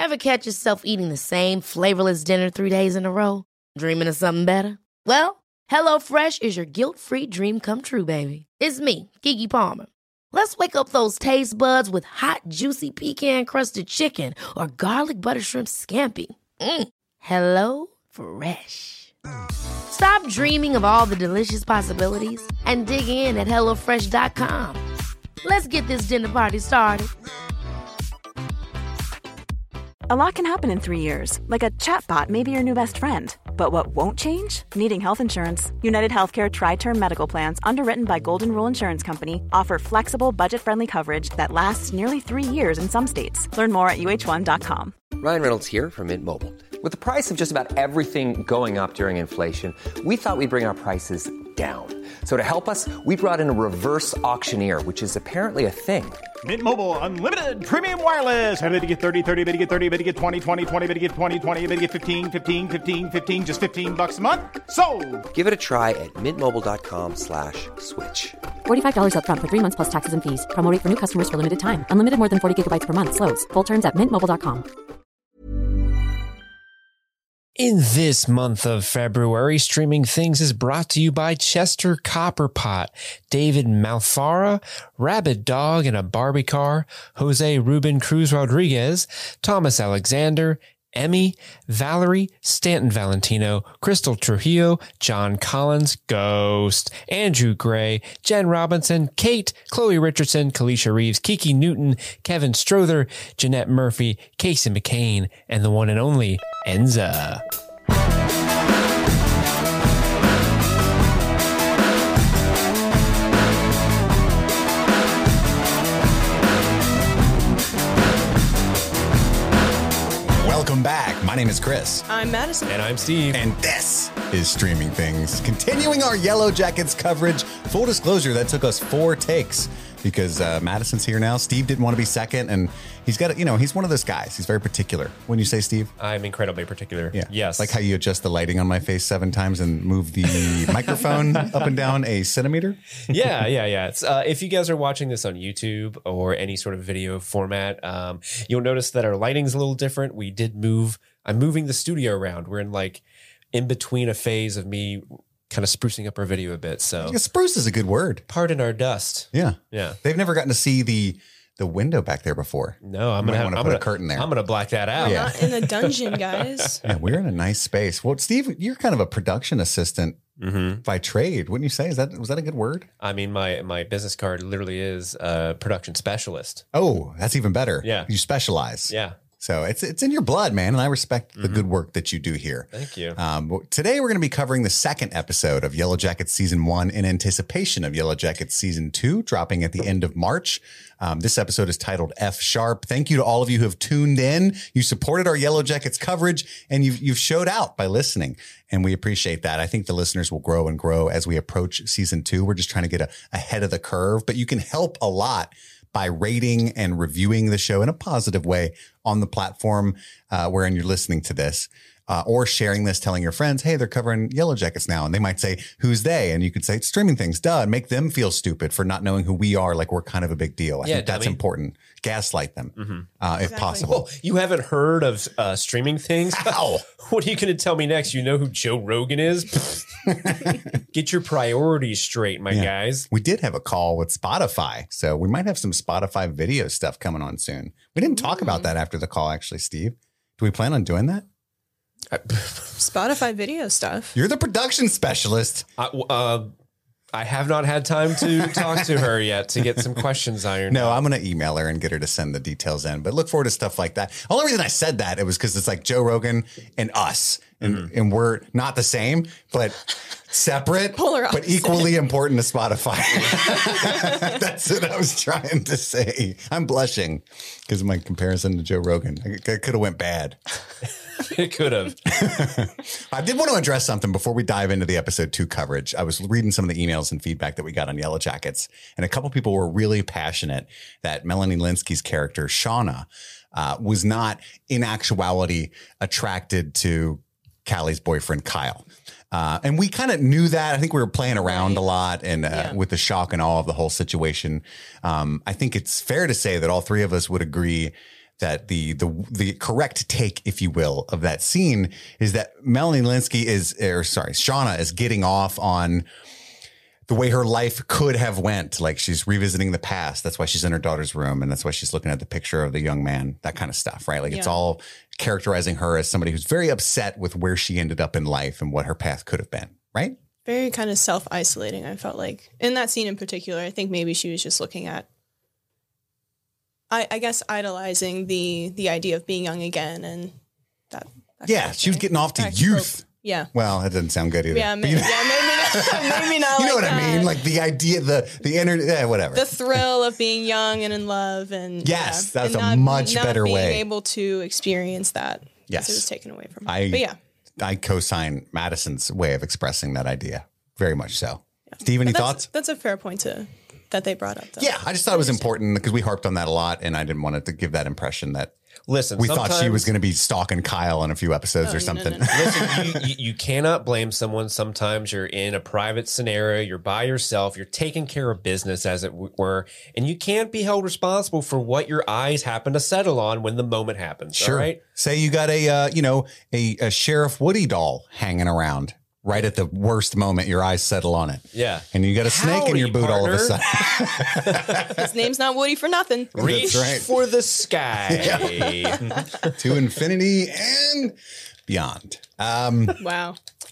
Ever catch yourself eating the same flavorless dinner 3 days in a row? Dreaming of something better? Well, HelloFresh is your guilt-free dream come true, baby. It's me, Keke Palmer. Let's wake up those taste buds with hot, juicy pecan-crusted chicken or garlic butter shrimp scampi. Hello Fresh. Stop dreaming of all the delicious possibilities and dig in at HelloFresh.com. Let's get this dinner party started. A lot can happen in 3 years, like a chatbot may be your new best friend. But what won't change? Needing health insurance. United Healthcare Tri-Term Medical Plans, underwritten by Golden Rule Insurance Company, offer flexible, budget-friendly coverage that lasts nearly 3 years in some states. Learn more at uh1.com. Ryan Reynolds here from Mint Mobile. With the price of just about everything going up during inflation, we thought we'd bring our prices down. So to help us, we brought in a reverse auctioneer, which is apparently a thing. Mint Mobile Unlimited Premium Wireless. How to get 30, 30, bit to get 30, bit to get 20, 20, 20, bit to get 20, 20, bit to get 15, 15, 15, 15, just $15 a month? Sold! Give it a try at mintmobile.com/switch. $45 up front for 3 months plus taxes and fees. Promo rate for new customers for limited time. Unlimited more than 40 gigabytes per month. Slows full terms at mintmobile.com. In this month of February, Streaming Things is brought to you by Chester Copperpot, David Malfara, Rabid Dog in a Barbie Car, Jose Ruben Cruz Rodriguez, Thomas Alexander, Emmy, Valerie, Stanton Valentino, Crystal Trujillo, John Collins, Ghost, Andrew Gray, Jen Robinson, Kate, Chloe Richardson, Kalisha Reeves, Kiki Newton, Kevin Strother, Jeanette Murphy, Casey McCain, and the one and only Enza. Welcome back. My name is Chris. I'm Madison. And I'm Steve. And this is Streaming Things. Continuing our Yellow Jackets coverage. Full disclosure, that took us 4 takes because Madison's here now. Steve didn't want to be second, and he's got, he's one of those guys. He's very particular. Wouldn't you say, Steve? I'm incredibly particular. Yeah. Yes. Like how you adjust the lighting on my face 7 times and move the microphone up and down a centimeter? Yeah. It's, if you guys are watching this on YouTube or any sort of video format, you'll notice that our lighting's a little different. I'm moving the studio around. We're in between a phase of me kind of sprucing up our video a bit. So spruce is a good word. Pardon our dust. Yeah. Yeah. They've never gotten to see the window back there before. No, I'm going to put a curtain there. I'm going to black that out. Yeah. Not in a dungeon, guys. Yeah, we're in a nice space. Well, Steve, you're kind of a production assistant by trade, wouldn't you say? Was that a good word? I mean, my business card literally is a production specialist. Oh, that's even better. Yeah. You specialize. Yeah. So it's in your blood, man, and I respect the good work that you do here. Thank you. Today we're going to be covering the second episode of Yellow Jackets Season 1 in anticipation of Yellow Jackets Season 2 dropping at the end of March. This episode is titled F Sharp. Thank you to all of you who have tuned in. You supported our Yellow Jackets coverage, and you've showed out by listening, and we appreciate that. I think the listeners will grow and grow as we approach Season 2. We're just trying to get ahead of the curve, but you can help a lot by rating and reviewing the show in a positive way on the platform wherein you're listening to this, or sharing this, telling your friends, hey, they're covering Yellow Jackets now. And they might say, who's they? And you could say, it's Streaming Things, duh, and make them feel stupid for not knowing who we are, like we're kind of a big deal. I think that's important. Gaslight them, if possible. Well, you haven't heard of Streaming Things? How? What are you going to tell me next? You know who Joe Rogan is? Get your priorities straight, my guys. We did have a call with Spotify, so we might have some Spotify video stuff coming on soon. We didn't talk about that after the call, actually, Steve. Do we plan on doing that? Spotify video stuff. You're the production specialist. I have not had time to talk to her yet to get some questions ironed out. I'm going to email her and get her to send the details in, but look forward to stuff like that. The only reason I said that, it was because it's like Joe Rogan and us, and we're not the same, but separate, but equally important to Spotify. That's what I was trying to say. I'm blushing because of my comparison to Joe Rogan. It could have went bad. It could have. I did want to address something before we dive into the episode 2 coverage. I was reading some of the emails and feedback that we got on Yellow Jackets, and a couple people were really passionate that Melanie Lynskey's character, Shauna, was not in actuality attracted to Callie's boyfriend, Kyle. And we kind of knew that. I think we were playing around a lot and with the shock and awe of the whole situation. I think it's fair to say that all 3 of us would agree that the correct take, if you will, of that scene is that Melanie Lynskey Shauna is getting off on the way her life could have went. Like she's revisiting the past. That's why she's in her daughter's room. And that's why she's looking at the picture of the young man, that kind of stuff, right? Like it's all characterizing her as somebody who's very upset with where she ended up in life and what her path could have been, right? Very kind of self-isolating, I felt like. In that scene in particular, I think maybe she was just looking at, I guess, idolizing the idea of being young again. And that she was getting off to youth. Yeah. Well, that doesn't sound good either. Yeah, maybe not. Maybe not. You know like what I mean? Like the idea, whatever. The thrill of being young and in love, and that's and a much better being way. Able to experience that. Yes, it was taken away from her. I co-sign Madison's way of expressing that idea. Very much so. Yeah. Steve, any thoughts? That's a fair point that they brought up, though. Yeah, I just thought it was important because we harped on that a lot, and I didn't want it to give that impression that we thought she was going to be stalking Kyle in a few episodes or something. No. Listen, you cannot blame someone. Sometimes you're in a private scenario, you're by yourself, you're taking care of business, as it were, and you can't be held responsible for what your eyes happen to settle on when the moment happens. Sure. All right? Say you got a Sheriff Woody doll hanging around. Right at the worst moment, your eyes settle on it. Yeah. And you got a snake in your boot all of a sudden. His name's not Woody for nothing. Reach for the sky. To infinity and beyond. Wow.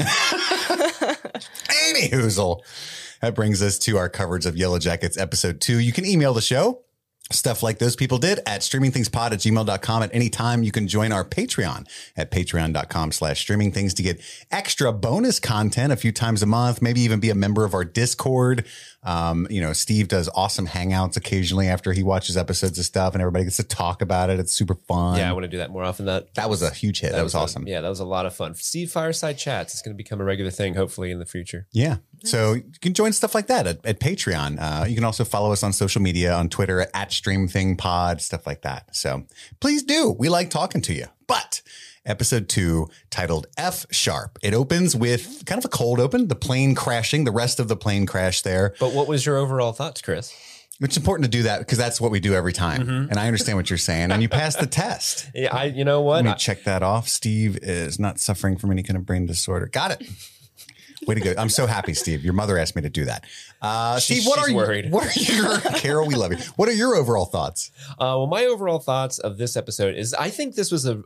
Anyhoozle. That brings us to our coverage of Yellow Jackets episode 2. You can email the show. Stuff like those people did at streamingthingspod@gmail.com at any time. You can join our Patreon at patreon.com/streamingthings to get extra bonus content a few times a month, maybe even be a member of our Discord. Steve does awesome hangouts occasionally after he watches episodes of stuff and everybody gets to talk about it. It's super fun. Yeah, I want to do that more often. That was a huge hit. That was awesome. That was a lot of fun. Steve Fireside Chats. It's going to become a regular thing, hopefully, in the future. Yeah. So you can join stuff like that at Patreon. You can also follow us on social media, on Twitter at StreamThingPod, stuff like that. So please do. We like talking to you. But episode 2, titled F Sharp. It opens with kind of a cold open, the plane crashing, the rest of the plane crash there. But what was your overall thoughts, Chris? It's important to do that because that's what we do every time. Mm-hmm. And I understand what you're saying. And you passed the test. Yeah, you know what? Let me check that off. Steve is not suffering from any kind of brain disorder. Got it. Way to go. I'm so happy, Steve. Your mother asked me to do that. Steve, what are your Carol, we love you. What are your overall thoughts? Well, my overall thoughts of this episode is I think this was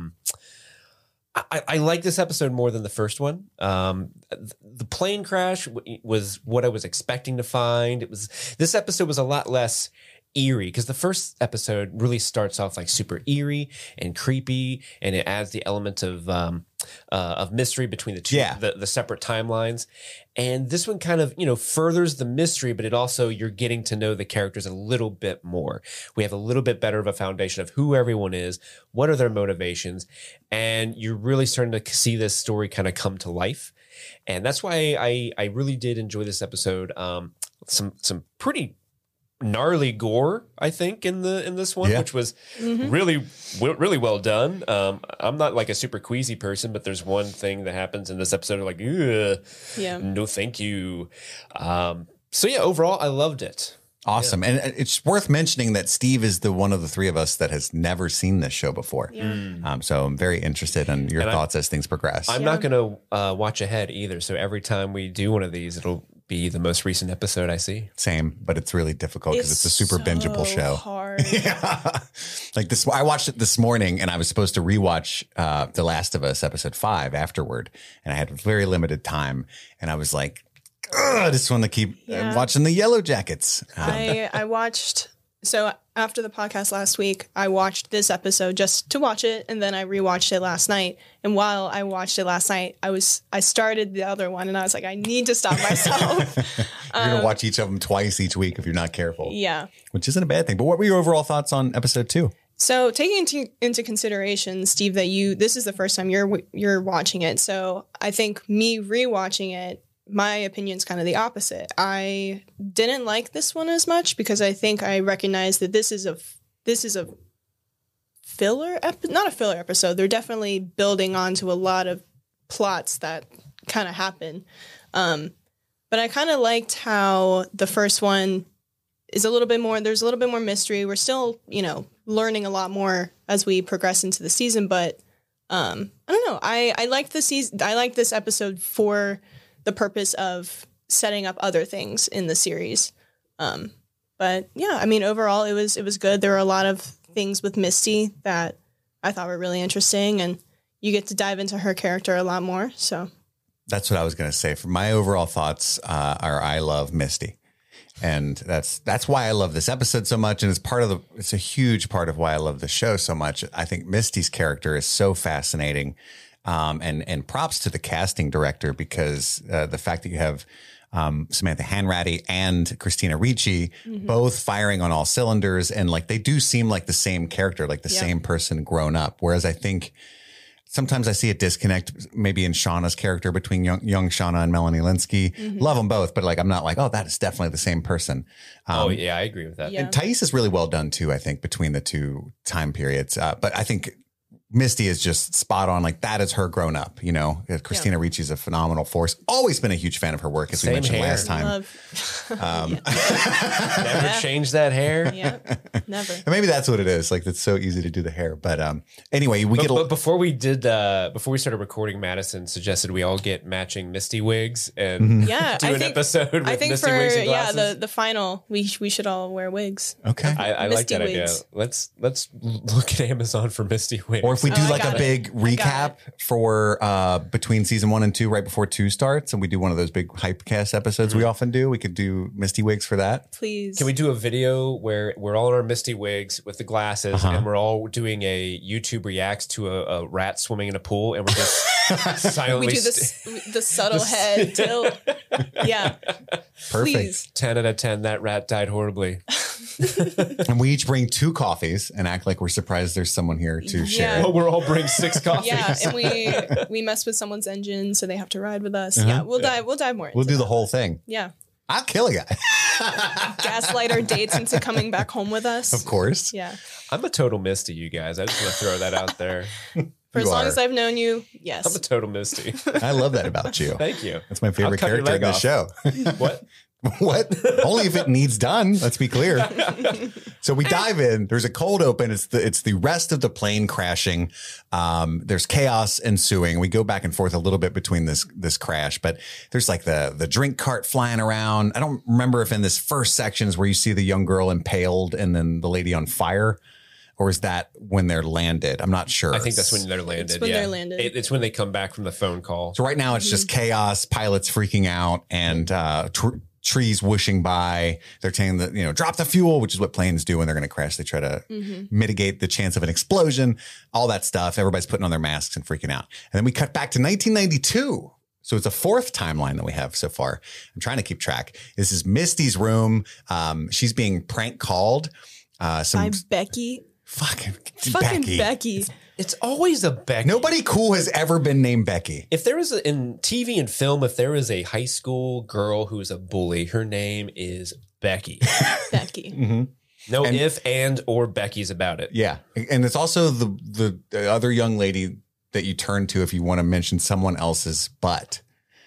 I like this episode more than the first one. The plane crash was what I was expecting to find. This episode was a lot less eerie because the first episode really starts off like super eerie and creepy, and it adds the element of mystery between the two, the separate timelines. And this one kind of, furthers the mystery, but it also, you're getting to know the characters a little bit more. We have a little bit better of a foundation of who everyone is, what are their motivations, and you're really starting to see this story kind of come to life. And that's why I really did enjoy this episode. Some pretty gnarly gore, I think, in this one, which was really well done. I'm not like a super queasy person, but there's one thing that happens in this episode like, no, thank you. So yeah, overall, I loved it. Awesome. Yeah. And it's worth mentioning that Steve is the one of the three of us that has never seen this show before. Yeah. So I'm very interested in your thoughts as things progress. I'm not going to watch ahead either. So every time we do one of these, it'll be the most recent episode I see. Same, but it's really difficult because it's a super bingeable show. Hard. Yeah. Like this, I watched it this morning and I was supposed to rewatch The Last of Us episode 5 afterward. And I had very limited time. And I was like, I just want to keep watching the Yellow Jackets. I watched, so after the podcast last week, I watched this episode just to watch it, and then I rewatched it last night. And while I watched it last night, I started the other one, and I was like, I need to stop myself. You're going to watch each of them twice each week if you're not careful. Yeah. Which isn't a bad thing. But what were your overall thoughts on episode 2? So taking into consideration, Steve, that this is the first time you're watching it. So I think me rewatching it, my opinion's kind of the opposite. I didn't like this one as much because I think I recognize that this is a filler not a filler episode. They're definitely building onto a lot of plots that kind of happen. But I kind of liked how the first one is a little bit more, there's a little bit more mystery. We're still, learning a lot more as we progress into the season. But I don't know. I like the season. I like this episode for the purpose of setting up other things in the series. But yeah, I mean, overall, it was good. There were a lot of things with Misty that I thought were really interesting, and you get to dive into her character a lot more. So that's what I was going to say. For my overall thoughts are I love Misty. And that's why I love this episode so much. And it's a huge part of why I love the show so much. I think Misty's character is so fascinating. And props to the casting director, because the fact that you have Samantha Hanratty and Christina Ricci both firing on all cylinders, and like they do seem like the same character, like the same person grown up. Whereas I think sometimes I see a disconnect maybe in Shauna's character between young Shauna and Melanie Linsky. Love them both, but like I'm not like, oh, that is definitely the same person. I agree with that. Yeah. And Thais is really well done too, I think, between the two time periods. But I think Misty is just spot on. Like that is her grown up, you know. Christina Ricci is a phenomenal force. Always been a huge fan of her work, as we mentioned last time. Never change that hair. Yeah, never. And maybe that's what it is. Like it's so easy to do the hair. But anyway, but before we started recording, Madison suggested we all get matching Misty wigs and do an episode with Misty wigs and glasses. the final, we should all wear wigs. Okay, I like that idea. Let's look at Amazon for Misty wigs. Or if we do a big recap for between season 1 and 2, right before 2 starts, and we do one of those big Hypecast episodes we often do, we could do Misty wigs for that. Please. Can we do a video where we're all in our Misty wigs with the glasses and we're all doing a YouTube reacts to a rat swimming in a pool, and we're just silently... We do the subtle head tilt. Yeah. Perfect. Please. 10 out of 10, that rat died horribly. And we each bring 2 coffees and act like we're surprised there's someone here to share. Well, we're all bring 6 coffees. Yeah, and we mess with someone's engine, so they have to ride with us. Yeah, we'll dive more into We'll do the that. whole thing. Yeah. I'll kill a guy. Gaslight our dates into coming back home with us. Of course. Yeah. I'm a total Misty, you guys. I just want to throw that out there. For as You long are. as I've known you, yes. I'm a total Misty. I love that about you. Thank you. That's my favorite I'll cut your character in leg the show. What? What? Only if it needs done. Let's be clear. So we dive in. There's a cold open. It's the rest of the plane crashing. There's chaos ensuing. We go back and forth a little bit between this crash, but there's like the drink cart flying around. I don't remember if in this first section is where you see the young girl impaled and then the lady on fire. Or is that when they're landed? I'm not sure. I think that's when they're landed. It's when they're landed. It's when they come back from the phone call. So right now it's just chaos, pilots freaking out, and trees whooshing by. They're saying that, drop the fuel, which is what planes do when they're going to crash. They try to mitigate the chance of an explosion, all that stuff. Everybody's putting on their masks and freaking out. And then we cut back to 1992. So it's a 4th timeline that we have so far. I'm trying to keep track. This is Misty's room. She's being prank called. By Becky. Fucking Becky. It's always a Becky. Nobody cool has ever been named Becky. If there is in TV and film, if there is a high school girl who's a bully, her name is Becky. Becky. No if, and, or Becky's about it. Yeah. And it's also the other young lady that you turn to if you want to mention someone else's butt.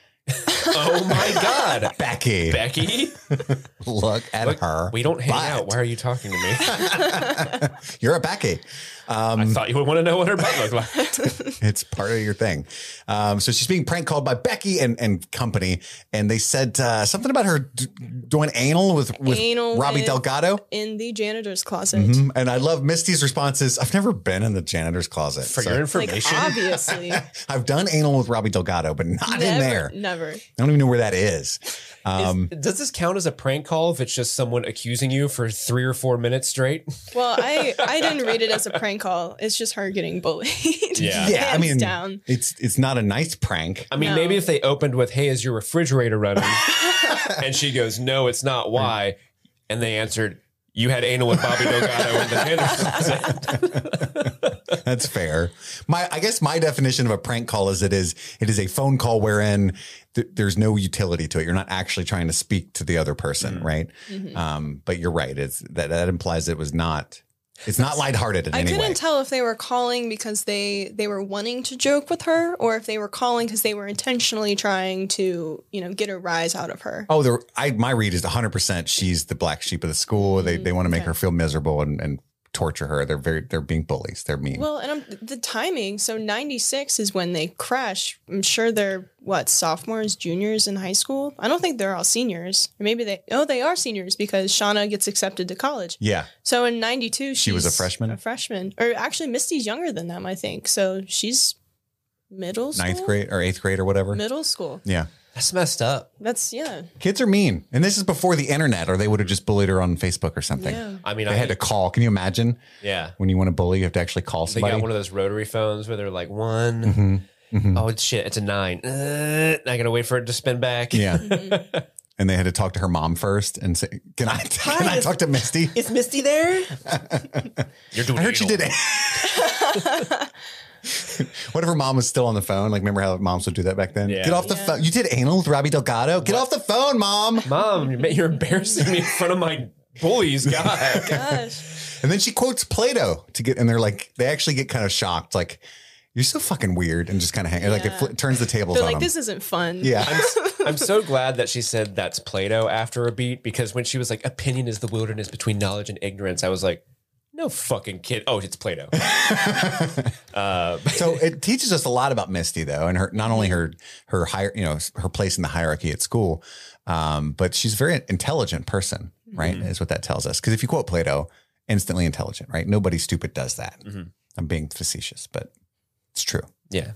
Oh my God. Becky. Becky? Look at her. We don't hang butt. out. Why are you talking to me? You're a Becky. I thought you would want to know what her butt looked like. It's part of your thing. So she's being prank called by Becky and company. And they said something about her doing anal with Robbie Delgado. In the janitor's closet. And I love Misty's responses. I've never been in the janitor's closet. For your information. Obviously. I've done anal with Robbie Delgado, but not in there. Never. I don't even know where that is. Does this count as a prank call if it's just someone accusing you for 3 or 4 minutes straight? Well, I didn't read it as a prank call. It's just her getting bullied. Yeah. I mean, down. it's not a nice prank. I mean, maybe if they opened with, "Hey, is your refrigerator running?" and she goes, "No, it's not. Why?" And they answered, "You had anal with Bobby Delgado in the closet." That's fair. I guess my definition of a prank call is it is a phone call wherein there's no utility to it. You're not actually trying to speak to the other person, right? But you're right. It's that implies it was not. It's not lighthearted in any way. I couldn't tell if they were calling because they were wanting to joke with her, or if they were calling because they were intentionally trying to, get a rise out of her. Oh, my read is 100%. She's the black sheep of the school. They want to make her feel miserable and torture her. They're being bullies. They're mean. Well, and the timing. So 96 is when they crash. I'm sure they're sophomores, juniors in high school. I don't think they're all seniors. Or maybe they are seniors because Shauna gets accepted to college. Yeah. So in 92, she was a freshman. Or actually, Misty's younger than them, I think. So she's middle school, 9th grade or 8th grade or whatever. Middle school. Yeah. That's messed up. Kids are mean. And this is before the internet, or they would have just bullied her on Facebook or something. Yeah. I mean, they had to call. Can you imagine? Yeah. When you want to bully, you have to actually call They somebody. got one of those rotary phones where they're like 1. Oh, it's shit. It's a 9. I got to wait for it to spin back. Yeah. And they had to talk to her mom first and say, can I talk to Misty? Is Misty there? You're doing I heard she did it. What if her mom was still on the phone? Like, remember how moms would do that back then? Yeah. Get off the phone. You did anal with Robbie Delgado? Get off the phone, Mom. Mom, you're embarrassing me in front of my bullies. God. Gosh. And then she quotes Plato and they're like, they actually get kind of shocked. Like, you're so fucking weird, and just kind of hang. Like, it turns the tables They're on like, them. this isn't fun. Yeah. I'm so glad that she said that's Plato after a beat, because when she was like, opinion is the wilderness between knowledge and ignorance, I was like, no fucking kid. Oh, it's Plato. So it teaches us a lot about Misty, though, and not only her higher, her place in the hierarchy at school, but she's a very intelligent person, right? Is what that tells us. Because if you quote Plato, instantly intelligent, right? Nobody stupid does that. I'm being facetious, but it's true. Yeah.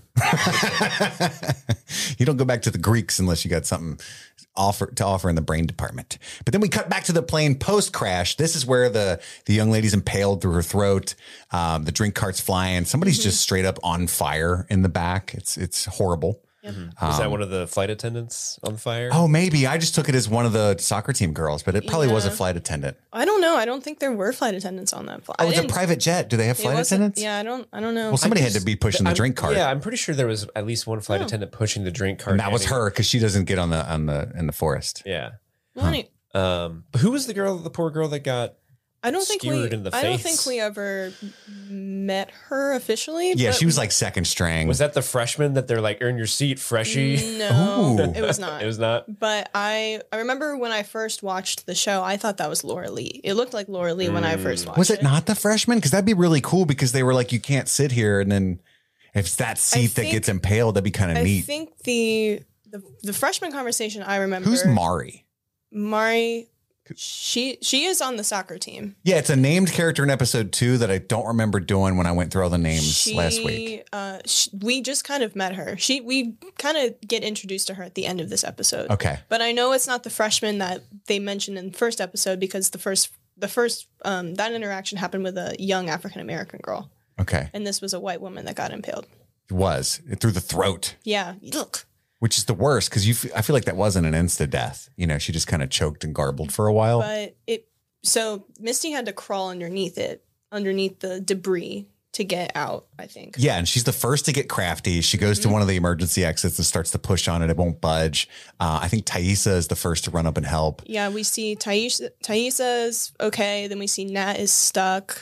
You don't go back to the Greeks unless you got something to offer in the brain department. But then we cut back to the plane post crash. This is where the young lady's impaled through her throat. The drink cart's flying. Somebody's just straight up on fire in the back. It's horrible. Was that one of the flight attendants on fire? Oh, maybe. I just took it as one of the soccer team girls, but it probably was a flight attendant. I don't know. I don't think there were flight attendants on that flight. Oh, it's a private jet. Do they have flight attendants? Yeah, I don't know. Well, somebody had to be pushing the drink cart. Yeah, I'm pretty sure there was at least one flight attendant pushing the drink cart. And that was her, because she doesn't get in the forest. Yeah. Well, Who was the poor girl that got I don't think skewered in the I don't face? think we ever met her officially. Yeah, but she was like second string. Was that the freshman that they're like, earn your seat, freshie? No, Ooh. it was not. It was not? But I remember when I first watched the show, I thought that was Laura Lee. It looked like Laura Lee when I first watched it. Was it not the freshman? Because that'd be really cool, because they were like, you can't sit here. And then if it's that seat that gets impaled, that'd be kind of I neat. think the freshman conversation I remember. Who's Mari? Mari, she is on the soccer team. Yeah, it's a named character in episode 2 that I don't remember doing when I went through all the names last week. We just kind of met her. We kind of get introduced to her at the end of this episode. Okay. But I know it's not the freshman that they mentioned in the first episode, because the first that interaction happened with a young African-American girl. Okay. And this was a white woman that got impaled. It was through the throat. Yeah. Look. Which is the worst, because I feel like that wasn't an insta death. She just kind of choked and garbled for a while. But so Misty had to crawl underneath the debris to get out, I think. Yeah, and she's the first to get crafty. She goes to one of the emergency exits and starts to push on it. It won't budge. I think Thaisa is the first to run up and help. Yeah, we see Thaisa's okay. Then we see Nat is stuck.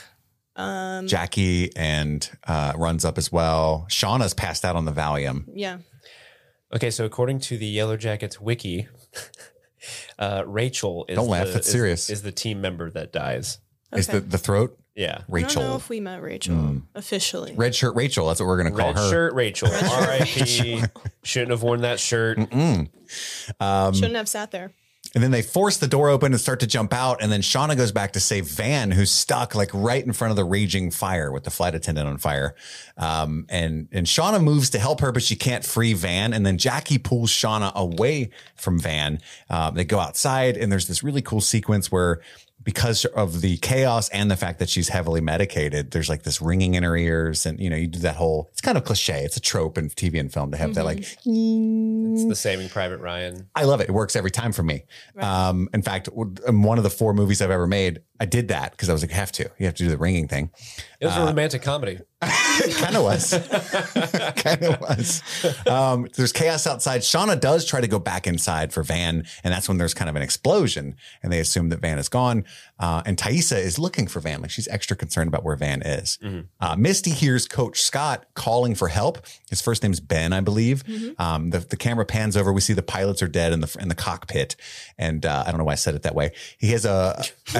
Jackie and runs up as well. Shauna's passed out on the Valium. Yeah. Okay, so according to the Yellow Jackets wiki, Rachel is Don't laugh, that's serious. Is the team member that dies. Is Okay. the throat? Yeah. Rachel. I don't know if we met Rachel officially. Red shirt Rachel. That's what we're going to call Red her. shirt Rachel. R.I.P. Shouldn't have worn that shirt. Shouldn't have sat there. And then they force the door open and start to jump out. And then Shauna goes back to save Van, who's stuck like right in front of the raging fire with the flight attendant on fire. And Shauna moves to help her, but she can't free Van. And then Jackie pulls Shauna away from Van. They go outside, and there's this really cool sequence where, because of the chaos and the fact that she's heavily medicated, there's like this ringing in her ears. And, you do that whole, it's kind of cliche. It's a trope in TV and film to have that like, It's the Saving Private Ryan. I love it. It works every time for me. Right. In fact, in one of the 4 movies I've ever made, I did that because I was like, you have to do the ringing thing. It was a romantic comedy. It kind of was. There's chaos outside. Shauna does try to go back inside for Van, and that's when there's kind of an explosion, and they assume that Van is gone. And Thaisa is looking for Van. Like, she's extra concerned about where Van is. Misty hears Coach Scott calling for help. His first name's Ben, I believe. The camera pans over. We see the pilots are dead in the cockpit. And I don't know why I said it that way. He has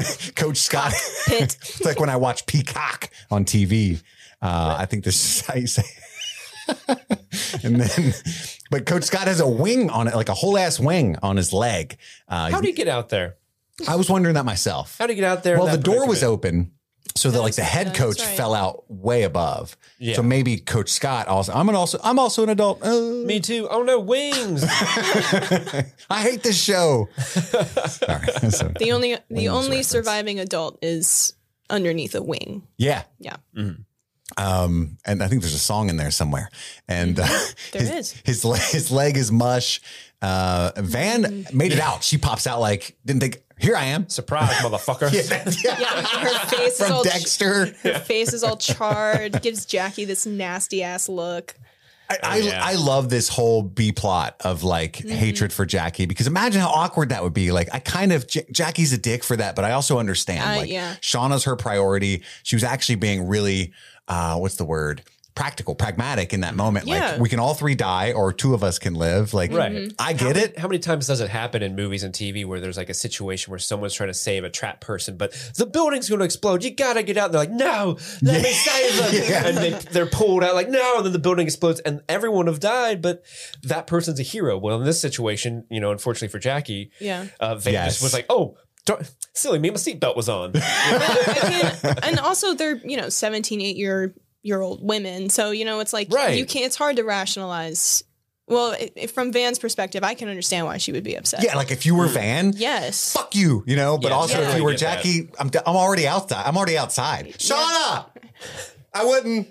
Coach Scott. Pit. It's like when I watch Peacock on TV. I think this is how you say it. And then, but Coach Scott has a wing on it, like a whole ass wing on his leg. How do you get out there? I was wondering that myself. How do you get out there? Well, the door was open. So that like the head that's coach right. fell out way above. Yeah. So maybe Coach Scott also. I'm also an adult. Me too. Oh no, wings. I hate this show. Sorry. So, The only reference. surviving adult is underneath a wing. yeah. Yeah. And I think there's a song in there somewhere. And There is. his leg is mush. Van made it out. She pops out like didn't think. Here I am. Surprise, motherfucker. Yeah, her face is From all Dexter. her face is all charred. Gives Jackie this nasty ass look. I love this whole B plot of like hatred for Jackie because imagine how awkward that would be. Like I kind of Jackie's a dick for that, but I also understand like yeah. Shauna's her priority. She was actually being really what's the word? Pragmatic in that moment. Yeah. Like we can all three die or two of us can live. Like Right. I get it. How many times does it happen in movies and TV where there's like a situation where someone's trying to save a trapped person, but the building's going to explode. You got to get out. They're like, no, let me save them. And they're pulled out like, no. And then the building explodes and everyone have died, but that person's a hero. Well, in this situation, you know, unfortunately for Jackie, Yeah. Van just was like, oh, silly me, my seatbelt was on. And also they're 17, 8-year-old women, so it's like Right. you can't. It's hard to rationalize. Well, from Van's perspective, I can understand why she would be upset. Yeah, like if you were Van, Yes. fuck you, but Yeah, also yeah. if you were I get that. Jackie, I'm already outside. I'm already outside. Shauna, I wouldn't.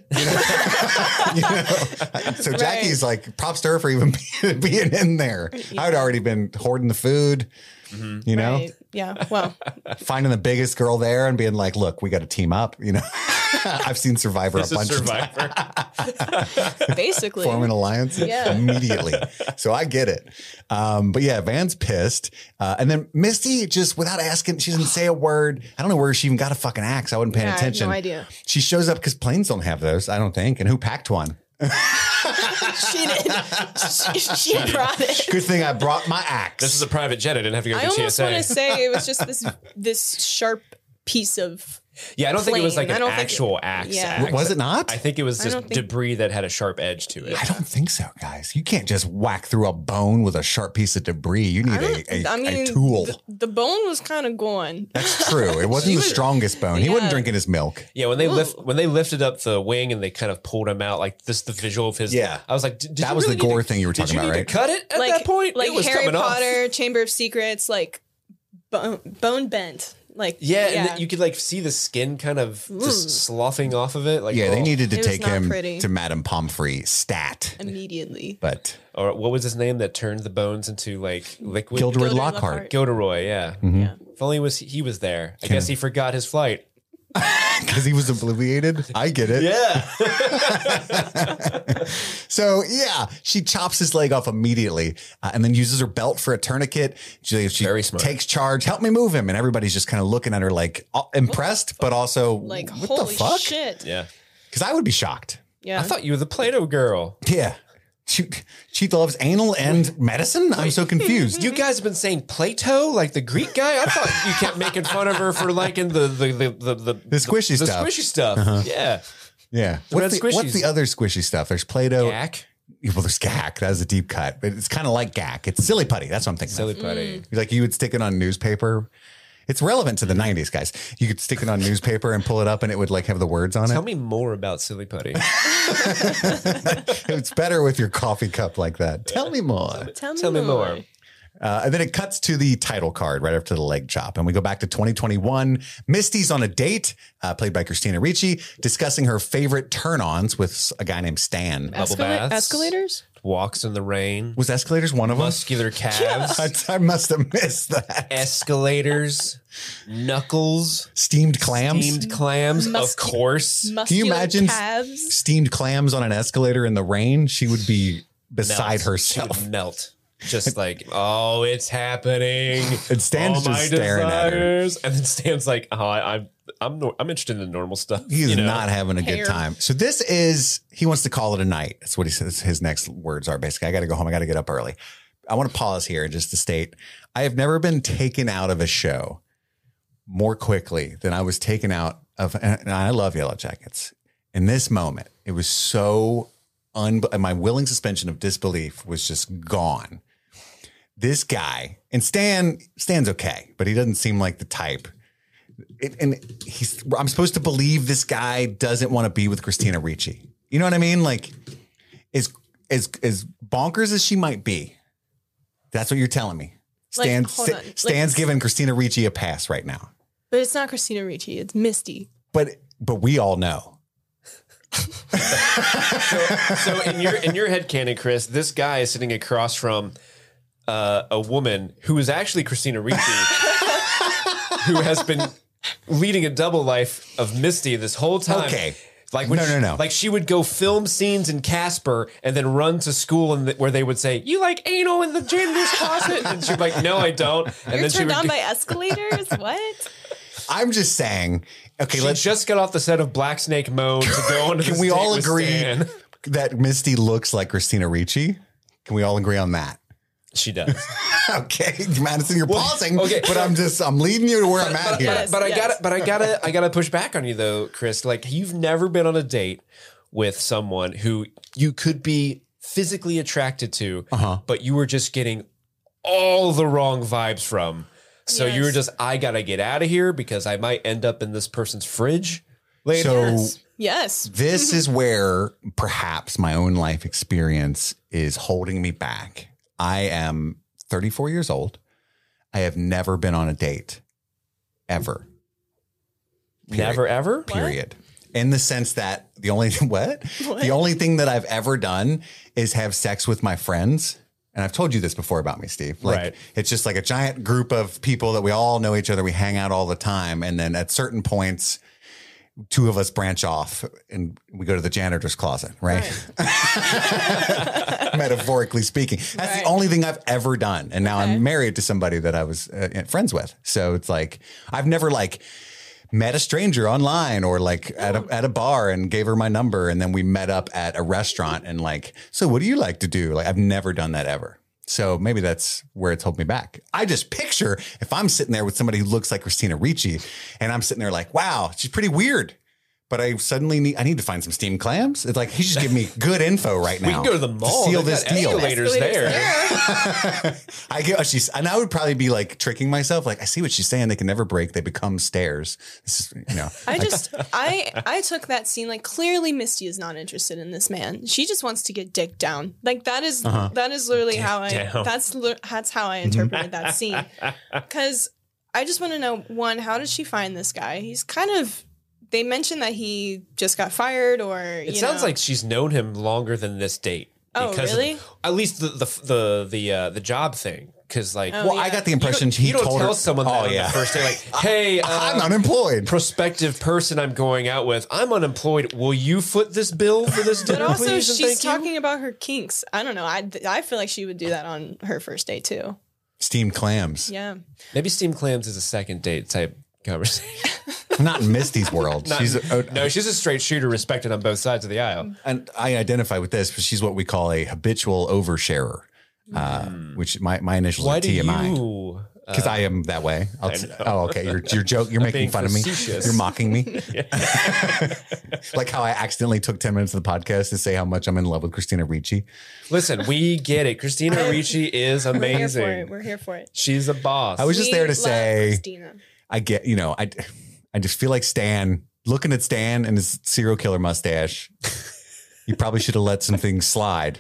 So Jackie's like, props to her for even being in there. I would already been hoarding the food, Right. Yeah. Well, finding the biggest girl there and being like, look, we got to team up. I've seen Survivor This a is bunch of times. Survivor. basically. Form an alliance immediately. So I get it. But yeah, Van's pissed. And then Misty just without asking, she doesn't say a word. I don't know where she even got a fucking axe. I wasn't paying Yeah, I have attention. no idea. She shows up because planes don't have those, I don't think. And who packed one? She did. She brought it. Good thing I brought my axe. This is a private jet. I didn't have to go I through almost want to TSA. say it was just this sharp piece of. Yeah, I don't think it was like plane. an I don't think actual it- axe. yeah. axe. Was it not? I think it was just don't think- debris that had a sharp edge to it. I don't think so, guys. You can't just whack through a bone with a sharp piece of debris. You need a tool. The bone was kind of gone. That's true. It wasn't the strongest bone. He wasn't Yeah. drinking his milk. Yeah, when they lifted up the wing and they kind of pulled him out, like this, the visual of his. Yeah. I was like, did That you was the really need gore to- thing you were talking did you about, need right? to cut it at Like that point? like It was Harry coming off. Potter, Chamber of Secrets, like bone bent. Like Yeah, and then you could like see the skin kind of just sloughing off of it. Like, Yeah, they oh. needed to It was take not him pretty. to Madame Pomfrey stat. immediately. But Or what was his name that turned the bones into like liquid? Gilderoy Gilderoy Lockhart. Gilderoy, yeah. Yeah. If only he was there. I guess he forgot his flight. Because he was obliviated. I get it. Yeah. So, yeah, she chops his leg off immediately and then uses her belt for a tourniquet. She Very smart. takes charge. Help me move him. And everybody's just kind of looking at her like impressed, but also Like what holy the fuck? shit. Yeah. Because I would be shocked. Yeah. I thought you were the Play-Doh girl. Yeah. She loves anal and medicine. I'm so confused. You guys have been saying Plato, like the Greek guy. I thought you kept making fun of her for liking the squishy the stuff. squishy stuff. Yeah, Yeah. red What's squishies. the other squishy stuff? There's Play-Doh. Gack, Well, there's Gack. That was a deep cut, but it's kind of like Gack. It's silly putty. That's what I'm thinking. silly Of. putty. Like you would stick it on newspaper. It's relevant to the 90s, guys. You could stick it on newspaper and pull it up and it would like have the words on Tell it. me more about silly putty. It's better with your coffee cup like that. Tell me more. Tell me more. And then it cuts to the title card right after the leg chop. And we go back to 2021. Misty's on a date, played by Christina Ricci, discussing her favorite turn-ons with a guy named Stan. Bubble baths, Escalators? walks in the rain, Was escalators one of them? muscular calves, I must have missed that. escalators, knuckles, Steamed clams. steamed clams, of course. Can you imagine calves? steamed clams on an escalator in the rain? She would be beside Melt. herself. She would melt. Just like, oh, it's happening. And Stan's All just my staring at her. desires. And then Stan's like, oh, I'm interested in the normal stuff. He's you know? not having a Hair. good time. So this is, he wants to call it a night. That's what he says. His next words are basically, I got to go home. I got to get up early. I want to pause here just to state, I have never been taken out of a show more quickly than I was taken out of, and I love Yellow Jackets. In this moment, it was so, my willing suspension of disbelief was just gone. This guy, and Stan's okay, but he doesn't seem like the type. I'm supposed to believe this guy doesn't want to be with Christina Ricci. You know what I mean? Like, as bonkers as she might be, that's what you're telling me. Stan's giving Christina Ricci a pass right now. But it's not Christina Ricci. It's Misty. But we all know. So in your headcanon, Chris, this guy is sitting across from a woman who is actually Christina Ricci, who has been leading a double life of Misty this whole time. Okay. Like no. Like she would go film scenes in Casper and then run to school and where they would say, "You like anal in the janitor's closet?" And she'd be like, "No, I don't." And You're then turned on by escalators? What? I'm just saying. Okay, let's just get off the set of Black Snake Moan to go on to Can we all agree that Misty looks like Christina Ricci? Can we all agree on that? She does. Okay, Madison, you're pausing. Okay, but I'm leading you to where I'm at here. But I gotta push back on you though, Chris. Like, you've never been on a date with someone who you could be physically attracted to, but you were just getting all the wrong vibes from. So you were just, I gotta get out of here because I might end up in this person's fridge later. So yes. This is where perhaps my own life experience is holding me back. I am 34 years old. I have never been on a date ever. Period. Never, ever? Period. What? In the sense that the only the only thing that I've ever done is have sex with my friends. And I've told you this before about me, Steve. Like, it's just like a giant group of people that we all know each other. We hang out all the time. And then at certain points, two of us branch off and we go to the janitor's closet, right? Metaphorically speaking. That's the only thing I've ever done. And now I'm married to somebody that I was friends with. So it's like, I've never like met a stranger online or like at a bar and gave her my number. And then we met up at a restaurant and like, so what do you like to do? Like, I've never done that ever. So maybe that's where it's holding me back. I just picture if I'm sitting there with somebody who looks like Christina Ricci and I'm sitting there like, wow, she's pretty weird. But I suddenly need to find some steamed clams. It's like, he's just giving me good info right now. We can go to the mall. To seal this deal. Escalators there. I get and I would probably be like tricking myself. Like, I see what she's saying. They can never break. They become stairs. This is, I took that scene like, clearly Misty is not interested in this man. She just wants to get dick down. Like, that is literally that's how I interpreted that scene. Because I just want to know, one, how did she find this guy? He's kind of. They mentioned that he just got fired, or it sounds like she's known him longer than this date. Oh, really? At least the job thing, because like, I got the impression you don't told tell her, someone that on the first day, like, hey, I'm unemployed. Prospective person I'm going out with, I'm unemployed. Will you foot this bill for this dinner, but also, please? And she's talking about her kinks. I don't know. I feel like she would do that on her first date too. Steamed clams. Yeah. Maybe steamed clams is a second date type conversation. Not in Misty's world. She's a straight shooter, respected on both sides of the aisle. And I identify with this, but she's what we call a habitual oversharer, which my initials are TMI. Because I am that way. Okay. You're joking. You're making fun facetious. of me. You're mocking me. Like how I accidentally took 10 minutes of the podcast to say how much I'm in love with Christina Ricci. Listen, we get it. Christina Ricci is amazing. We're here for it. She's a boss. I was just there to say, Christina. I get, I just feel like Stan, looking at Stan and his serial killer mustache, you probably should have let some things slide.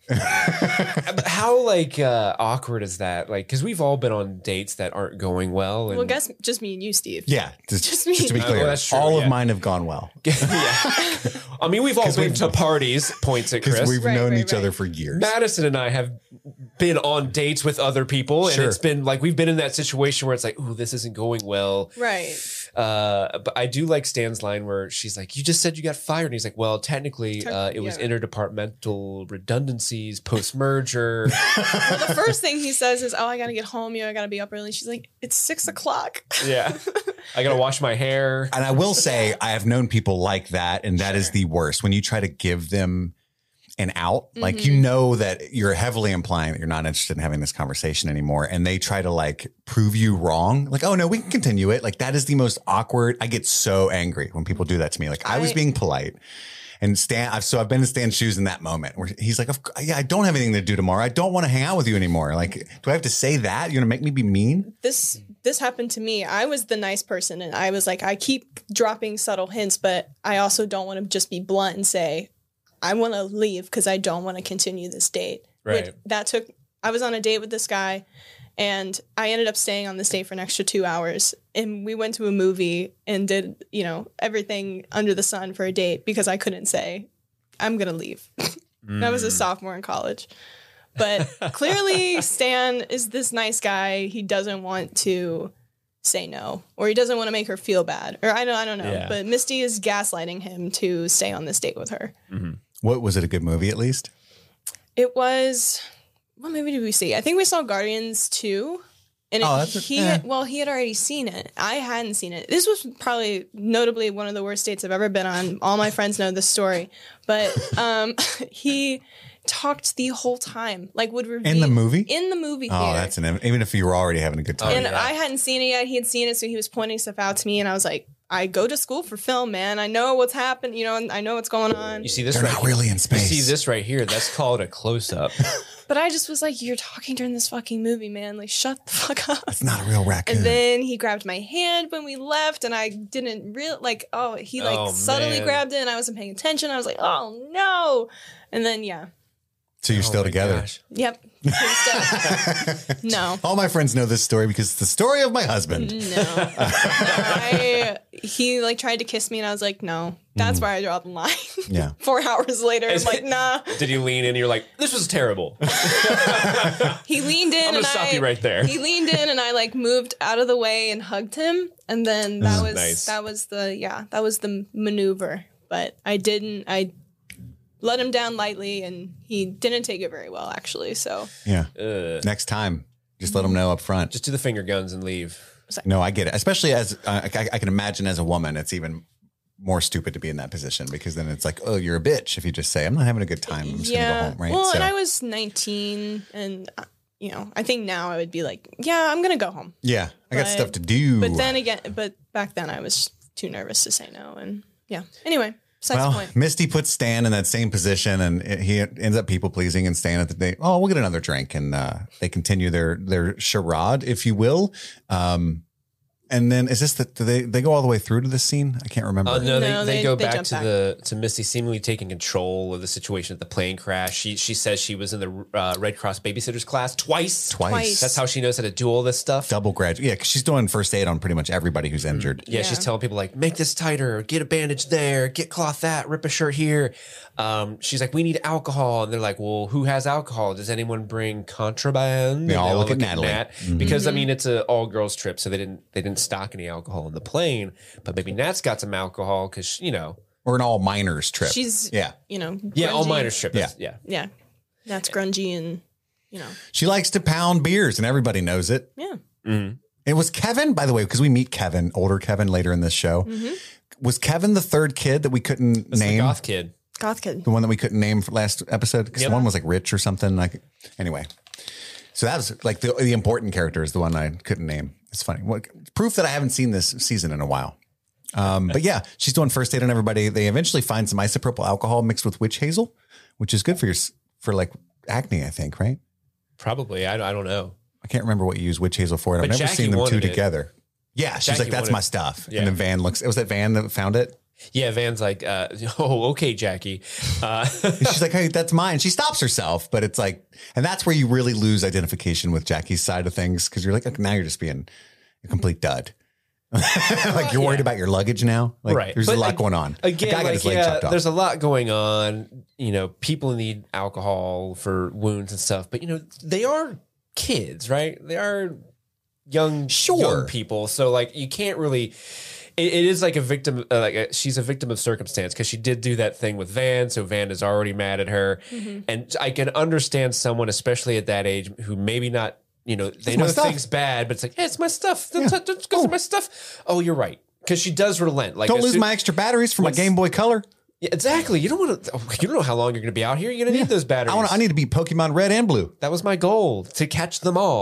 How awkward is that? Like, because we've all been on dates that aren't going well. Well, guess just me and you, Steve. Yeah, just to be clear, that's true, all of mine have gone well. Yeah. I mean, we've all been to parties. Points at Chris. Because we've known each other for years. Madison and I have been on dates with other people, and it's been like we've been in that situation where it's like, ooh, this isn't going well. Right. But I do like Stan's line where she's like, you just said you got fired. And he's like, well, technically it was interdepartmental redundancies post-merger. Well, the first thing he says is, oh, I got to get home. I got to be up early. She's like, it's 6 o'clock. Yeah. I got to wash my hair. And I will say, I have known people like that. And that is the worst. When you try to give them and out. Like, you know that you're heavily implying that you're not interested in having this conversation anymore. And they try to like prove you wrong. Like, oh no, we can continue it. Like, that is the most awkward. I get so angry when people do that to me. Like, I was being polite. And so I've been in Stan's shoes in that moment where he's like, yeah, I don't have anything to do tomorrow. I don't want to hang out with you anymore. Like, do I have to say that? You're going to make me be mean? This happened to me. I was the nice person, and I was like, I keep dropping subtle hints, but I also don't want to just be blunt and say, I want to leave because I don't want to continue this date. Right. I was on a date with this guy, and I ended up staying on this date for an extra 2 hours. And we went to a movie and did, everything under the sun for a date because I couldn't say, I'm going to leave. I was a sophomore in college. But clearly Stan is this nice guy. He doesn't want to say no, or he doesn't want to make her feel bad. Or I don't know. Yeah. But Misty is gaslighting him to stay on this date with her. Mm-hmm. What was it, a good movie at least? It was... What movie did we see? I think we saw Guardians 2. And he had already seen it. I hadn't seen it. This was probably notably one of the worst dates I've ever been on. All my friends know this story. But he talked the whole time. Like, would reveal... In the movie? In the movie theater. Oh, that's even if you were already having a good time. And I hadn't seen it yet. He had seen it, so he was pointing stuff out to me. And I was like, I go to school for film, man. I know what's happened, and I know what's going on. You see this They're right not really in space. You see this right here. That's called a close-up. But I just was like, you're talking during this fucking movie, man. Like, shut the fuck up. It's not a real raccoon. And then he grabbed my hand when we left, and I didn't subtly grabbed it, and I wasn't paying attention. I was like, oh, no. And then, yeah. So you're still together? Gosh. Yep. No. All my friends know this story because it's the story of my husband. No. He tried to kiss me, and I was like, no. That's where I draw the line. Yeah. 4 hours later, I'm like, nah. Did you lean in and you're like, this was terrible? He leaned in. I'm going to stop you right there. He leaned in, and I moved out of the way and hugged him. And then that was nice. that was the maneuver. But I let him down lightly, and he didn't take it very well, actually. So yeah, next time, just let him know up front. Just do the finger guns and leave. No, I get it. Especially as I can imagine as a woman, it's even more stupid to be in that position because then it's like, oh, you're a bitch if you just say, I'm not having a good time. I'm just gonna go home, right? Well, and I was 19, and I think now I would be like, yeah, I'm gonna go home. Yeah, I got stuff to do. But back then I was too nervous to say no, and yeah. Anyway. Point. Misty puts Stan in that same position, and he ends up people pleasing and staying at the date. Oh, we'll get another drink, and they continue their charade, if you will. And then is this do they go all the way through to this scene? I can't remember. No, they go back to Misty seemingly taking control of the situation at the plane crash. She says she was in the Red Cross babysitters class twice. That's how she knows how to do all this stuff. Double graduate. Yeah, because she's doing first aid on pretty much everybody who's injured. Yeah, she's telling people like, make this tighter, get a bandage there, get cloth that, rip a shirt here. She's like, we need alcohol. And they're like, well, who has alcohol? Does anyone bring contraband? They all look at Natalie. Nat. Mm-hmm. Because I mean, it's an all girls trip, so they didn't stock any alcohol on the plane, but maybe Nat's got some alcohol because or an all minors trip. She's grungy. All minors trip. Yeah. Nat's grungy and she likes to pound beers and everybody knows it. Yeah. Mm-hmm. It was Kevin, by the way, because we meet Kevin, older Kevin, later in this show. Mm-hmm. Was Kevin the third kid that we couldn't name? The goth kid. The one that we couldn't name for last episode because the one was like Rich or something. Anyway. So that was like the important character is the one I couldn't name. It's funny. Proof that I haven't seen this season in a while. But yeah, she's doing first aid on everybody. They eventually find some isopropyl alcohol mixed with witch hazel, which is good for like acne, I think, right? Probably. I don't know. I can't remember what you use witch hazel for. I've never seen them two together. Yeah, she's like, that's my stuff. Yeah. And then Van looks, it was that Van that found it? Yeah, Van's like, oh, okay, Jackie. She's like, hey, that's mine. She stops herself, but it's like, and that's where you really lose identification with Jackie's side of things because you're like, okay, now you're just being a complete dud. Like you're worried about your luggage now. Like, right. There's a lot going on. Again, guy got his leg chopped off. There's a lot going on. People need alcohol for wounds and stuff, but they are kids, right? They are young people. So like, you can't really. It is like a victim, she's a victim of circumstance because she did do that thing with Van. So Van is already mad at her. Mm-hmm. And I can understand someone, especially at that age, who maybe not, they know things bad, but it's like, hey, it's my stuff. Don't go through my stuff. Oh, you're right. Because she does relent. Like, don't lose my extra batteries for my Game Boy Color. Yeah, exactly. You don't want to. You don't know how long you're going to be out here. You're going to need those batteries. I need to be Pokemon Red and Blue. That was my goal, to catch them all.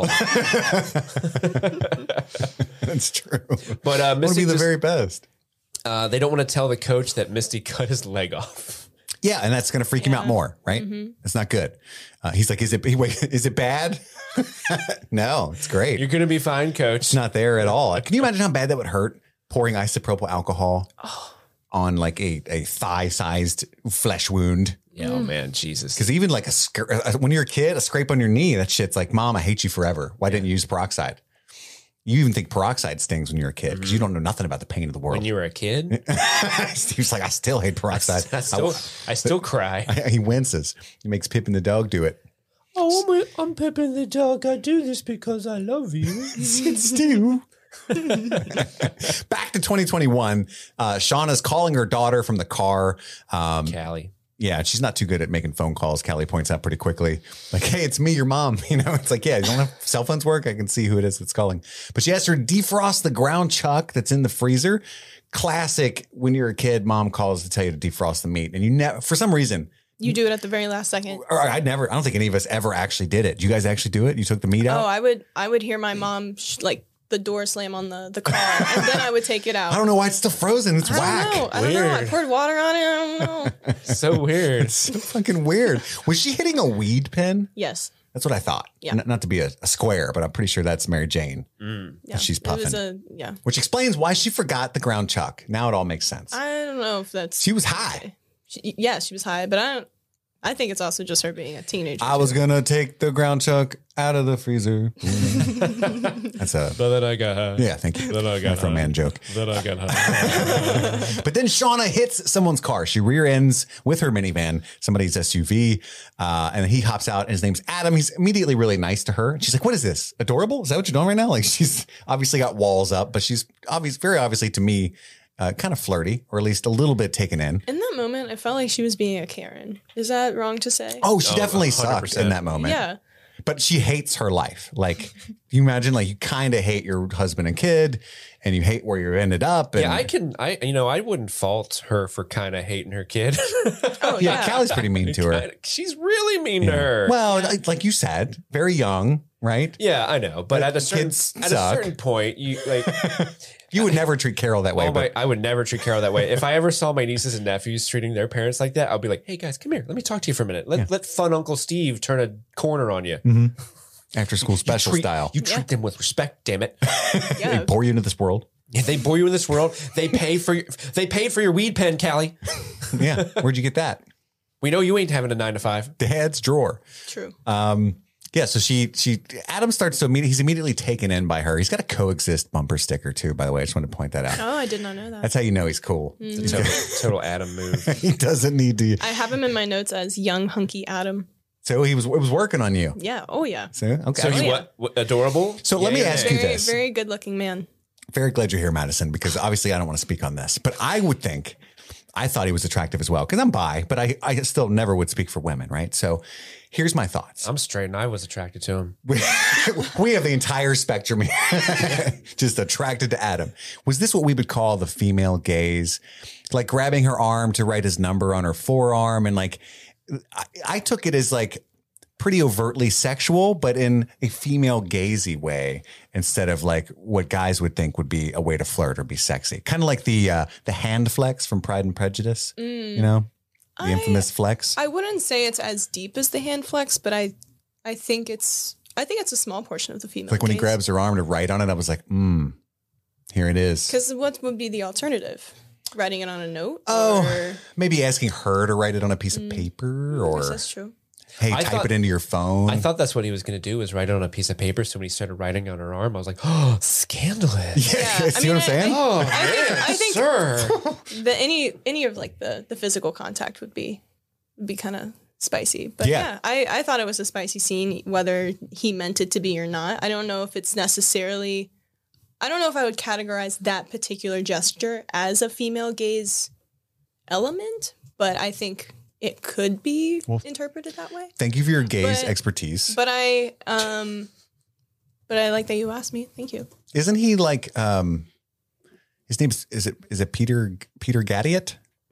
That's true. But I want to be the very best. They don't want to tell the coach that Misty cut his leg off. Yeah, and that's going to freak him out more, right? It's not good. He's like, is it bad? No, it's great. You're going to be fine, coach. It's not there at all. Can you imagine how bad that would hurt? Pouring isopropyl alcohol on like a thigh-sized flesh wound. Yeah, oh man, Jesus. Because even like when you're a kid, a scrape on your knee, that shit's like, Mom, I hate you forever. Why didn't you use peroxide? You even think peroxide stings when you're a kid because you don't know nothing about the pain of the world. When you were a kid? Steve's like, I still hate peroxide. I still cry. He winces. He makes Pippin the dog do it. Oh, I'm Pippin the dog. I do this because I love you. Stu. Back to 2021. Shauna's calling her daughter from the car. Callie. Yeah, she's not too good at making phone calls. Callie points out pretty quickly. Like, hey, it's me, your mom. You know, it's like, yeah, you don't have cell phones work. I can see who it is that's calling. But she has her defrost the ground chuck that's in the freezer. Classic when you're a kid, mom calls to tell you to defrost the meat. And you never, for some reason. You do it at the very last second. I don't think any of us ever actually did it. Did you guys actually do it? You took the meat out? Oh, I would hear my mom the door slam on the car, and then I would take it out. I don't know why it's still frozen. It's whack. I don't know. I poured water on it. I don't know. So weird. It's so fucking weird. Was she hitting a weed pen? Yes. That's what I thought. Yeah. Not to be a square, but I'm pretty sure that's Mary Jane. Yeah. She's puffing. Yeah. Which explains why she forgot the ground chuck. Now it all makes sense. I don't know if that's... She was high. She was high, but I think it's also just her being a teenager. I was going to take the ground chuck out of the freezer. That's a... But then I got high. Yeah, thank you. Then I got for a man joke. Then I got high. But then Shauna hits someone's car. She rear ends with her minivan, somebody's SUV, and he hops out, and his name's Adam. He's immediately really nice to her. And she's like, what is this? Adorable? Is that what you're doing right now? Like, she's obviously got walls up, but she's very obviously to me, kind of flirty, or at least a little bit taken in. In that moment, I felt like she was being a Karen. Is that wrong to say? Oh, she definitely sucked in that moment. Yeah. But she hates her life. Like, you imagine, like, you kind of hate your husband and kid, and you hate where you ended up. And Yeah, I wouldn't fault her for kind of hating her kid. Oh, yeah, Callie's pretty mean to her. She's really mean to her. Well, like you said, very young, right? Yeah, I know. But at a kids certain point, you like... You would never treat Carol that way. I would never treat Carol that way. If I ever saw my nieces and nephews treating their parents like that, I'd be like, hey guys, come here. Let me talk to you for a minute. Let fun Uncle Steve turn a corner on you. Mm-hmm. After school special style. You treat them with respect, damn it. Yeah. They bore you into this world. Yeah, they bore you in this world. They paid for your weed pen, Callie. Yeah. Where'd you get that? We know you ain't having a 9 to 5. Dad's drawer. True. Yeah, so Adam starts to he's immediately taken in by her. He's got a coexist bumper sticker too, by the way. I just wanted to point that out. Oh, I did not know that. That's how you know he's cool. Mm-hmm. Total Adam move. He doesn't need to. I have him in my notes as young hunky Adam. So it was working on you. Yeah. Oh yeah. So okay. So he's what? Adorable? So let me ask you very, this. Very good looking man. Very glad you're here, Madison, because obviously I don't want to speak on this, but I thought he was attractive as well because I'm bi, but I still never would speak for women, right? So here's my thoughts. I'm straight and I was attracted to him. We have the entire spectrum here, just attracted to Adam. Was this what we would call the female gaze? Like grabbing her arm to write his number on her forearm. And like, I took it as like pretty overtly sexual, but in a female gazy way instead of like what guys would think would be a way to flirt or be sexy. Kind of like the hand flex from Pride and Prejudice, you know, the infamous flex. I wouldn't say it's as deep as the hand flex, but I think it's a small portion of the female. Like when he gaze. grabs her arm to write on it, I was like, here it is. Because what would be the alternative? Writing it on a note? Oh, maybe asking her to write it on a piece of paper or. Yes, that's true. Hey, type it into your phone. I thought that's what he was going to do, was write it on a piece of paper. So when he started writing on her arm, I was like, oh, scandalous. Yeah, see what I'm saying? I think Sir. that any of like the physical contact would be kind of spicy. But Yeah. I thought it was a spicy scene, whether he meant it to be or not. I don't know if it's necessarily, I don't know if I would categorize that particular gesture as a female gaze element, but I think it could be interpreted that way. Thank you for your gaze expertise. But I like that you asked me. Thank you. Isn't he like his name's is it Peter Gadiot?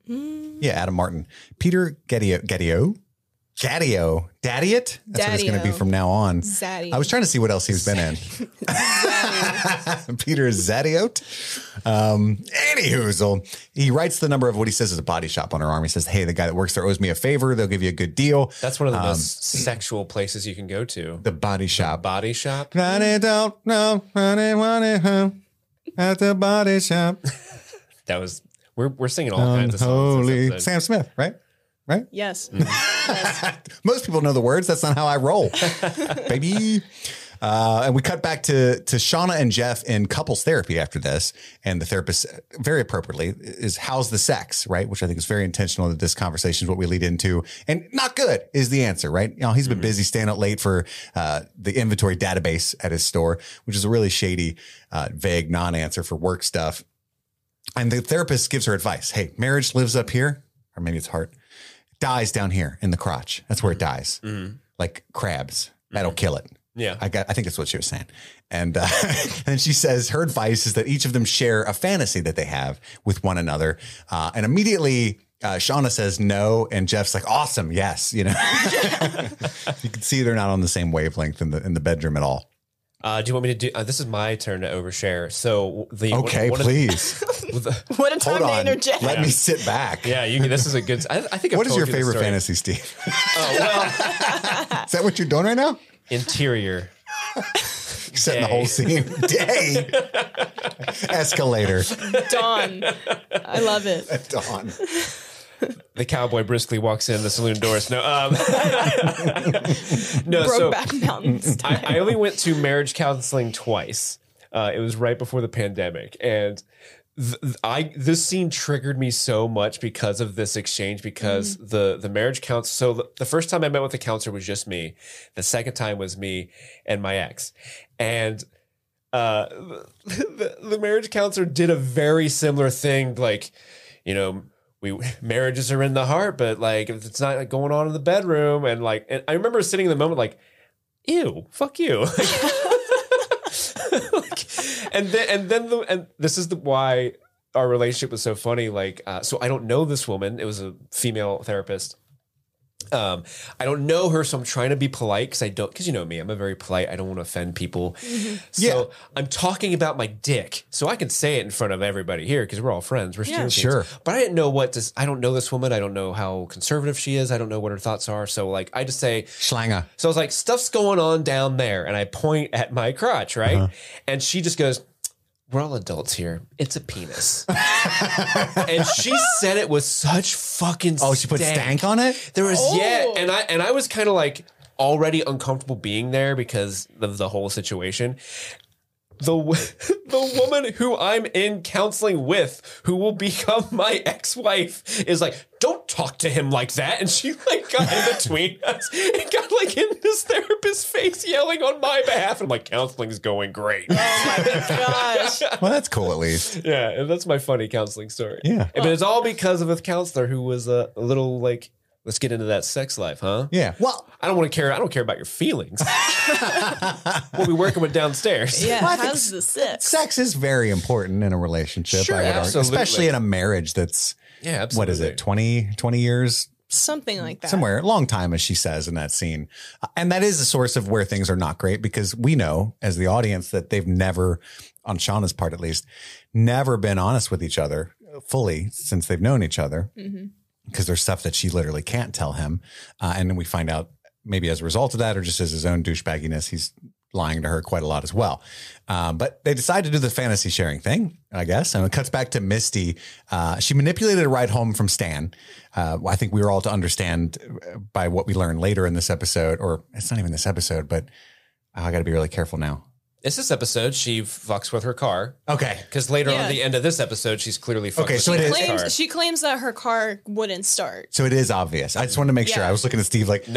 Yeah, Adam Martin. Peter Gaddio. Daddiot? That's what it's going to be from now on. Zaddy. I was trying to see what else he's been in. Peter Zaddiot. Anywhoozle. He writes the number of what he says is a body shop on her arm. He says, hey, the guy that works there owes me a favor. They'll give you a good deal. That's one of the most sexual places you can go to. The body shop. Body shop? I don't know. I want it home at the body shop. That was, we're singing all kinds of songs. Holy Sam Smith, right? Right? Yes. Most people know the words. That's not how I roll, baby. And we cut back to Shauna and Jeff in couples therapy after this. And the therapist, very appropriately, is how's the sex, right? Which I think is very intentional that this conversation is what we lead into. And not good is the answer, right? You know, he's been busy staying up late for the inventory database at his store, which is a really shady, vague non-answer for work stuff. And the therapist gives her advice. Hey, marriage lives up here, or maybe it's heart. Dies down here in the crotch. That's where it dies. Like crabs. That'll kill it. Yeah. I think that's what she was saying. And and she says her advice is that each of them share a fantasy that they have with one another. And immediately Shauna says no. And Jeff's like, awesome. Yes. You know, you can see they're not on the same wavelength in the bedroom at all. Do you want me to do? This is my turn to overshare. So please. What a time to interject. Let me sit back. Yeah, this is a good. I think. What is your favorite fantasy, Steve? Oh well, is that what you're doing right now? Interior. Setting the whole scene. Day. Escalator. Dawn. I love it. Dawn. The cowboy briskly walks in the saloon doors. No, no. Brokeback Mountain style. I only went to marriage counseling twice. It was right before the pandemic, and this scene triggered me so much because of this exchange. Because the marriage counsel. So the first time I met with the counselor was just me. The second time was me and my ex, and the marriage counselor did a very similar thing. Like, you know. Marriages are in the heart, but like if it's not going on in the bedroom, and I remember sitting in the moment like, ew, fuck you. and this is why our relationship was so funny. So I don't know this woman. It was a female therapist. I don't know her, so I'm trying to be polite because you know me, I'm a very polite. I don't want to offend people. So I'm talking about my dick, so I can say it in front of everybody here because we're all friends. We're sure. But I didn't know I don't know this woman. I don't know how conservative she is. I don't know what her thoughts are. So I just say Schlanger. So I was like, stuff's going on down there, and I point at my crotch, right? And she just goes, we're all adults here. It's a penis. And she said it with such fucking stank. Oh, she put stank on it? There was, and I was kind of like already uncomfortable being there because of the whole situation. The woman who I'm in counseling with, who will become my ex-wife, is like, don't talk to him like that. And she got in between us and got in this therapist's face yelling on my behalf. And I'm like, counseling's going great. Oh my gosh. Well, that's cool at least. Yeah, and that's my funny counseling story. Yeah. But it's all because of a counselor who was a little let's get into that sex life, huh? Yeah. Well, I don't care about your feelings. We'll be working with downstairs. Yeah. How's the sex? Sex is very important in a relationship. Sure, I would argue, absolutely. especially in a marriage that's, absolutely. What is it, 20 years? Something like that. Somewhere, long time, as she says in that scene. And that is a source of where things are not great because we know as the audience that they've never, on Shauna's part at least, never been honest with each other fully since they've known each other. Because there's stuff that she literally can't tell him. And then we find out maybe as a result of that or just as his own douchebagginess, he's lying to her quite a lot as well. But they decide to do the fantasy sharing thing, I guess. And it cuts back to Misty. She manipulated a ride home from Stan. I think we were all to understand by what we learned later in this episode, or it's not even this episode, but I got to be really careful now. It's this episode. She fucks with her car. Okay. Because later on at the end of this episode, she's clearly fucked with her car. She claims that her car wouldn't start. So it is obvious. I just wanted to make sure. I was looking at Steve like... No,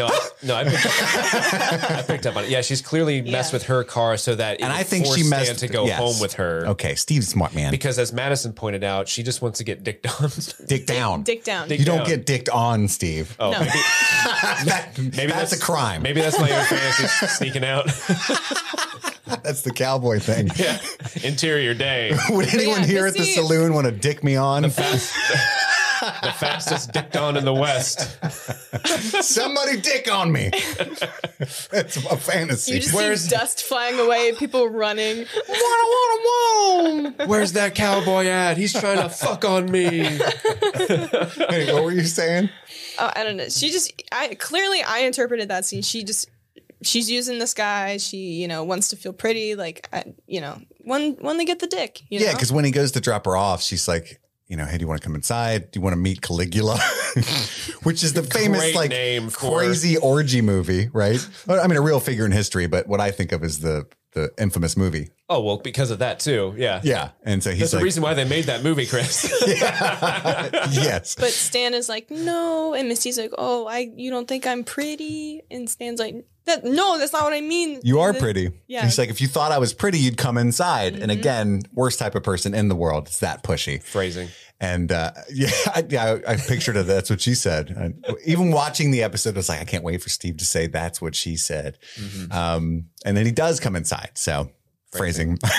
I picked up on it. Yeah, she's clearly messed with her car so that I think she messed Stan to go home with her. Okay, Steve's smart man. Because as Madison pointed out, she just wants to get dicked on. Dick down. Dick down. You don't get dicked on, Steve. Oh, no. maybe that's a crime. Maybe that's my own fantasy sneaking out. That's the cowboy thing. Yeah. Interior day. Would anyone here at the saloon want to dick me on? The fastest dick on in the West. Somebody dick on me. That's a fantasy. You just see dust flying away, people running. Where's that cowboy at? He's trying to fuck on me. Hey, what were you saying? Oh, I don't know. I interpreted that scene. She's using this guy. She, wants to feel pretty. Like, when they get the dick. Yeah, because when he goes to drop her off, she's like, hey, do you want to come inside? Do you want to meet Caligula? Which is the famous, Great name for crazy orgy movie, right? I mean, a real figure in history, but what I think of is the infamous movie. Oh, well, because of that too. Yeah. Yeah. And so he's That's the reason why they made that movie, Chris. Yes. But Stan is like, no. And Misty's like, oh, you don't think I'm pretty? And Stan's like, no, that's not what I mean. You are pretty. Yeah. He's like, if you thought I was pretty, you'd come inside. And again, worst type of person in the world. It's that pushy. Phrasing. And I pictured it. That's what she said. And even watching the episode, I was like, I can't wait for Steve to say that's what she said. And then he does come inside. So phrasing. But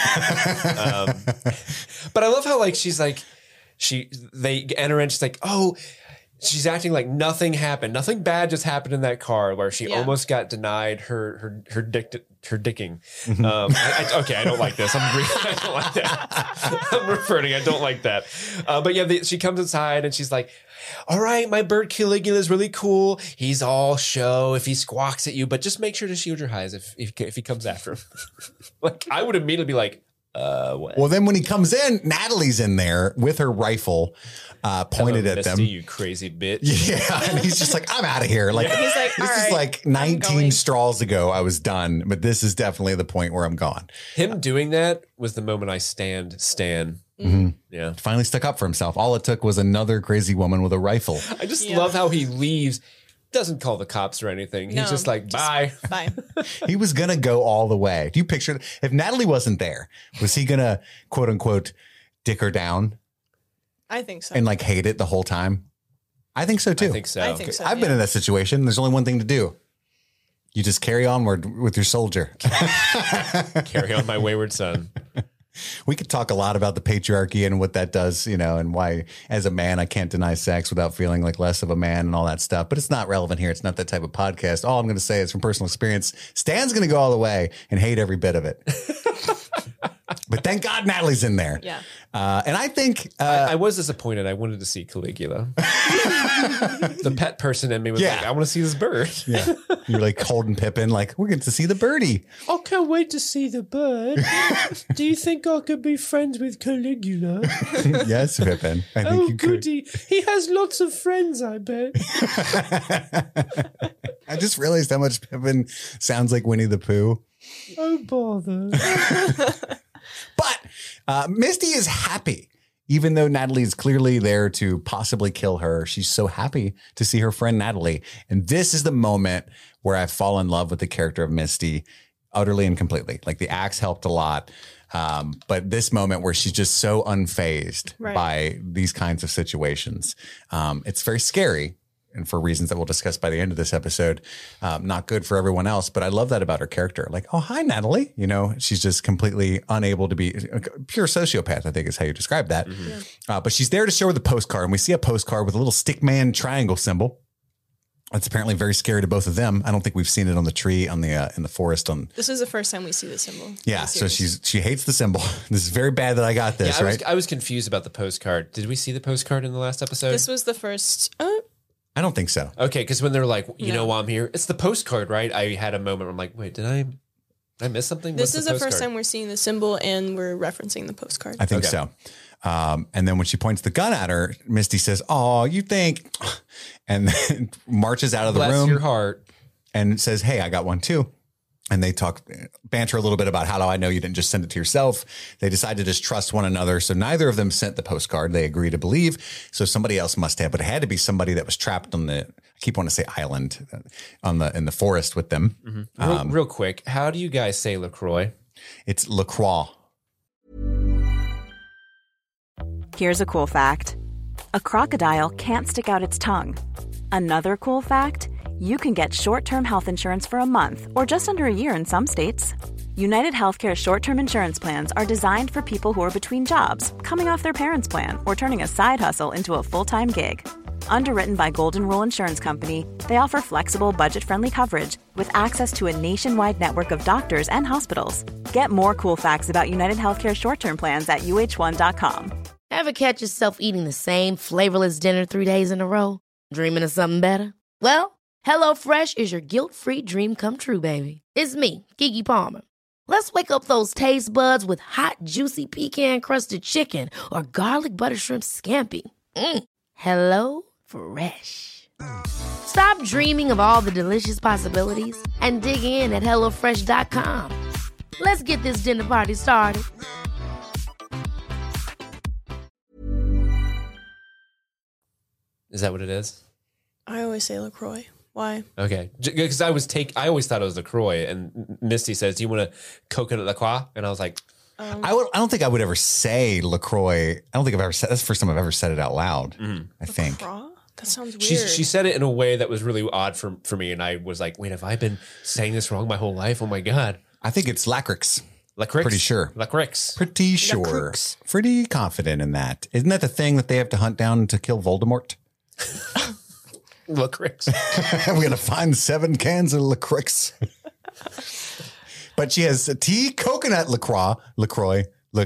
I love how they enter in. She's like, oh, she's acting like nothing happened. Nothing bad just happened in that car where she almost got denied her dicking. I don't like this. I don't like that. I'm referring. I don't like that. But yeah, she comes inside and she's like, all right, my bird Caligula is really cool. He's all show if he squawks at you, but just make sure to shield your eyes if he comes after him. Like, I would immediately be like, what? Well, then when he comes in, Natalie's in there with her rifle pointed at Misty, them. You crazy bitch. Yeah. And he's just like, I'm out of here. Like, He's like, this all is right, like 19 straws ago. I was done, but this is definitely the point where I'm gone. Him doing that was the moment I Stan. Yeah. Finally stuck up for himself. All it took was another crazy woman with a rifle. I just love how he leaves, doesn't call the cops or anything. He's just like, bye. Bye. He was going to go all the way. Do you picture it? If Natalie wasn't there, was he going to quote unquote dick her down I think so. and like hate it the whole time? I think so too. I think so. I've been in that situation. There's only one thing to do. You just carry onward with your soldier. Carry on, my wayward son. We could talk a lot about the patriarchy and what that does, and why as a man, I can't deny sex without feeling like less of a man and all that stuff. But it's not relevant here. It's not that type of podcast. All I'm going to say is from personal experience, Stan's going to go all the way and hate every bit of it. But thank God Natalie's in there. Yeah. And I think I was disappointed. I wanted to see Caligula. The pet person in me was like, I want to see this bird. Yeah. You're like holding Pippin, like, we're going to see the birdie. I can't wait to see the bird. Do you think I could be friends with Caligula? Yes, Pippin. I think you could. He has lots of friends, I bet. I just realized how much Pippin sounds like Winnie the Pooh. Oh, bother. But Misty is happy, even though Natalie is clearly there to possibly kill her. She's so happy to see her friend Natalie. And this is the moment where I fall in love with the character of Misty utterly and completely. Like, the axe helped a lot. But this moment where she's just so unfazed by these kinds of situations, it's very scary. And for reasons that we'll discuss by the end of this episode, not good for everyone else. But I love that about her character. Like, oh, hi, Natalie. She's just completely unable to be a pure sociopath, I think is how you describe that. Mm-hmm. Yeah. But she's there to show her the postcard. And we see a postcard with a little stick man triangle symbol. It's apparently very scary to both of them. I don't think we've seen it on the tree in the forest. This is the first time we see the symbol. Yeah, so she hates the symbol. This is very bad that I got this, right? I was confused about the postcard. Did we see the postcard in the last episode? This was the first... I don't think so. Okay, because when they're like, you know why I'm here? It's the postcard, right? I had a moment where I'm like, wait, did I miss something? This is the first time we're seeing the symbol and we're referencing the postcard. I think so. And then when she points the gun at her, Misty says, oh, you think, and then marches out of the room. Bless your heart. And says, hey, I got one too. And they banter a little bit about how do I know you didn't just send it to yourself? They decide to just trust one another. So neither of them sent the postcard. They agree to believe. So somebody else must have, but it had to be somebody that was trapped on I keep wanting to say island in the forest with them. Mm-hmm. Real quick. How do you guys say LaCroix? It's LaCroix. Here's a cool fact. A crocodile can't stick out its tongue. Another cool fact, you can get short-term health insurance for a month or just under a year in some states. United Healthcare short-term insurance plans are designed for people who are between jobs, coming off their parents' plan, or turning a side hustle into a full-time gig. Underwritten by Golden Rule Insurance Company, they offer flexible, budget-friendly coverage with access to a nationwide network of doctors and hospitals. Get more cool facts about United Healthcare short-term plans at uh1.com. Ever catch yourself eating the same flavorless dinner 3 days in a row? Dreaming of something better? Well, HelloFresh is your guilt-free dream come true, baby. It's me, Keke Palmer. Let's wake up those taste buds with hot, juicy pecan-crusted chicken or garlic butter shrimp scampi. Hello Fresh. Stop dreaming of all the delicious possibilities and dig in at HelloFresh.com. Let's get this dinner party started. Is that what it is? I always say LaCroix. Why? Okay, because I always thought it was LaCroix, and Misty says, "Do you want a coconut LaCroix?" And I was like, I don't think I would ever say LaCroix. I don't think I've ever said. That's the first time I've ever said it out loud. I think. LaCroix? That sounds weird. She said it in a way that was really odd for me, and I was like, "Wait, have I been saying this wrong my whole life? Oh my god!" I think it's Lacrix. Lacrix? Pretty sure. Lacrix. Pretty sure. Lacrix. Pretty confident in that. Isn't that the thing that they have to hunt down to kill Voldemort? Lacrix. We're going to find 7 cans of Lacrix. But she has a tea, coconut LaCroix,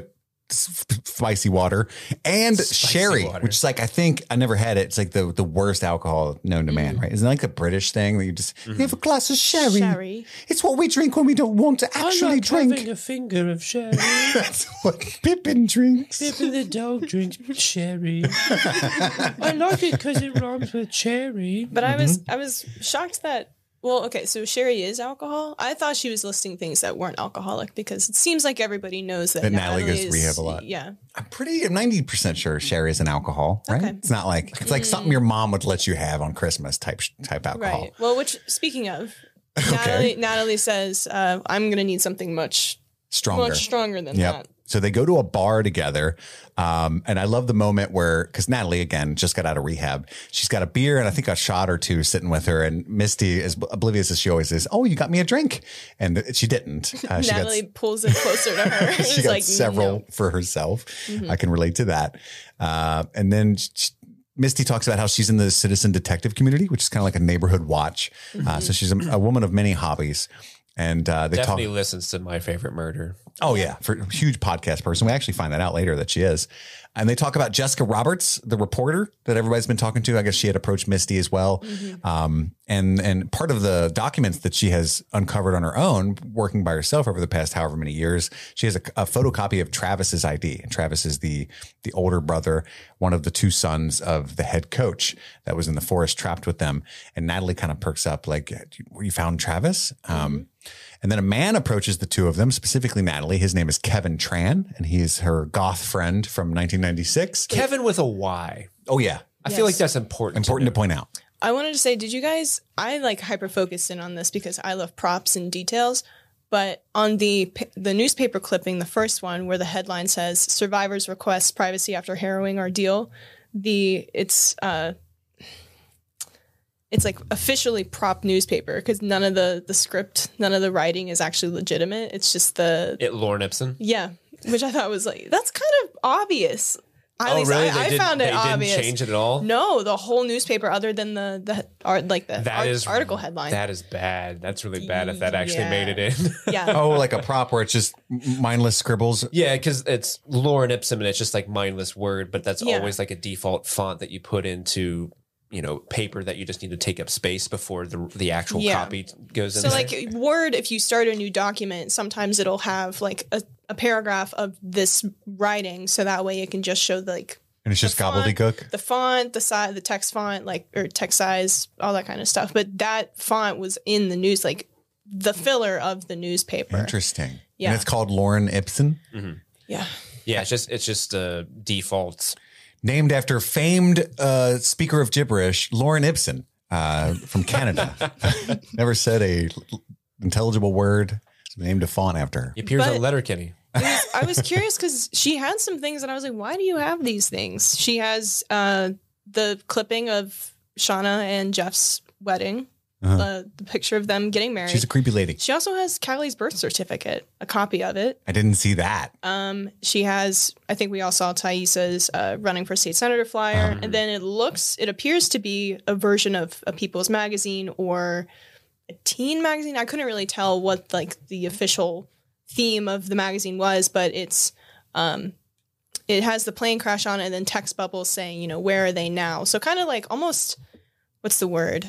spicy water, and sherry, water. which is like, I think I never had it. It's like the worst alcohol known to man, right? Isn't it like a British thing that you just you have a glass of sherry? Sherry. It's what we drink when we don't want to actually drink. Having a finger of sherry. That's what Pippin drinks. Pippin the dog drinks sherry. I like it because it rhymes with cherry. But I was shocked that, well, okay, so sherry is alcohol. I thought she was listing things that weren't alcoholic because it seems like everybody knows that Natalie goes to rehab a lot. Yeah. I'm 90% sure sherry is an alcohol, right? Okay. It's not like, it's like something your mom would let you have on Christmas type alcohol. Right. Well, which, speaking of, Natalie says, I'm going to need something much stronger than that. So they go to a bar together. And I love the moment where, because Natalie, again, just got out of rehab. She's got a beer and I think a shot or two sitting with her. And Misty, as oblivious as she always is, "Oh, you got me a drink." And she didn't. Natalie pulls it closer to her. She got several for herself. I can relate to that. And then Misty talks about how she's in the citizen detective community, which is kind of like a neighborhood watch. So she's a woman of many hobbies. And they definitely listens to My Favorite Murder. Oh, yeah. For a huge podcast person. We actually find that out later that she is. And they talk about Jessica Roberts, the reporter that everybody's been talking to. I guess she had approached Misty as well. And part of the documents that she has uncovered on her own, working by herself over the past however many years, she has a photocopy of Travis's ID. And Travis is the older brother, one of the 2 sons of the head coach that was in the forest trapped with them. And Natalie kind of perks up like, "You found Travis?" And then a man approaches the 2 of them, specifically Natalie. His name is Kevin Tran, and he is her goth friend from 1996. Kevin with a Y. Oh, yeah. I feel like that's important. Important to point out. I wanted to say, did you guys, I like hyper focused in on this because I love props and details, but on the newspaper clipping, the first one where the headline says "Survivors request privacy after harrowing ordeal," it's like officially prop newspaper because none of the script, none of the writing is actually legitimate. It's just Lorne Ipson. Yeah, which I thought was like, that's kind of obvious. Really? I found it obvious. They didn't change it at all? No, the whole newspaper, other than the article headline. That is bad. That's really bad if that actually made it in. Yeah. Oh, like a prop where it's just mindless scribbles. Yeah, because it's Lorne Ipson and it's just like mindless word, but that's always like a default font that you put into paper that you just need to take up space before the actual copy goes in. So like Word, if you start a new document, sometimes it'll have like a paragraph of this writing. So that way it can just show and it's just gobbledygook. The font, the size, the text font, or text size, all that kind of stuff. But that font was in the news, like the filler of the newspaper. Interesting. Yeah. And it's called Lorne Ipson. Mm-hmm. Yeah. Yeah. It's just default. Named after famed speaker of gibberish, Lorne Ipson from Canada. Never said a intelligible word. Named a font after her. He appears on Letterkenny. I was curious because she had some things and I was like, why do you have these things? She has the clipping of Shauna and Jeff's wedding. the picture of them getting married. She's a creepy lady. She also has Callie's birth certificate, a copy of it. I didn't see that. She has, I think we all saw Thaisa's running for state senator flyer. And then it appears to be a version of a People's Magazine or a teen magazine. I couldn't really tell what like the official theme of the magazine was, but it's it has the plane crash on it and then text bubbles saying, you know, where are they now? So kind of like almost, what's the word?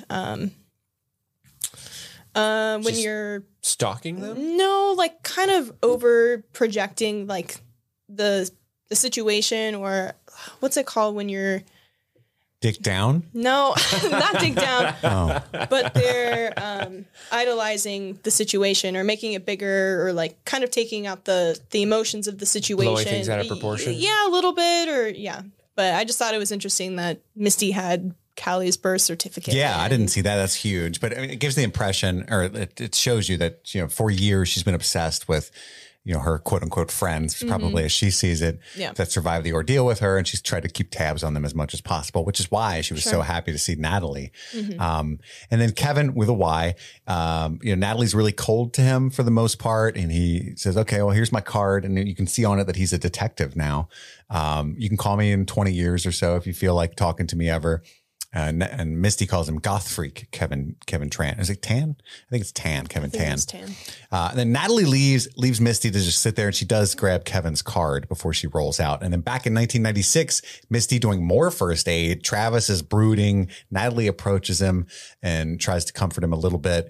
When you're stalking them? No, like kind of over projecting like the situation, or what's it called when you're Dick down? No, not dig down. But they're idolizing the situation or making it bigger, or like kind of taking out the emotions of the situation. Blowing things out of proportion? Yeah, a little bit, or yeah. But I just thought it was interesting that Misty had Callie's birth certificate. Yeah, I didn't see that. That's huge. But I mean, it gives the impression, or it shows you that, you know, for years she's been obsessed with, you know, her quote unquote friends, probably as she sees it, that survived the ordeal with her. And she's tried to keep tabs on them as much as possible, which is why she was so happy to see Natalie. And then Kevin with a Y, you know, Natalie's really cold to him for the most part. And he says, okay, well, here's my card. And you can see on it that he's a detective now. You can call me in 20 years or so if you feel like talking to me ever. And Misty calls him goth freak Kevin Tran. Is it Tan? I think it's Tan, Kevin Tan. It's Tan. And then Natalie leaves Misty to just sit there, and she does grab Kevin's card before she rolls out. And then back in 1996, Misty doing more first aid. Travis is brooding. Natalie approaches him and tries to comfort him a little bit,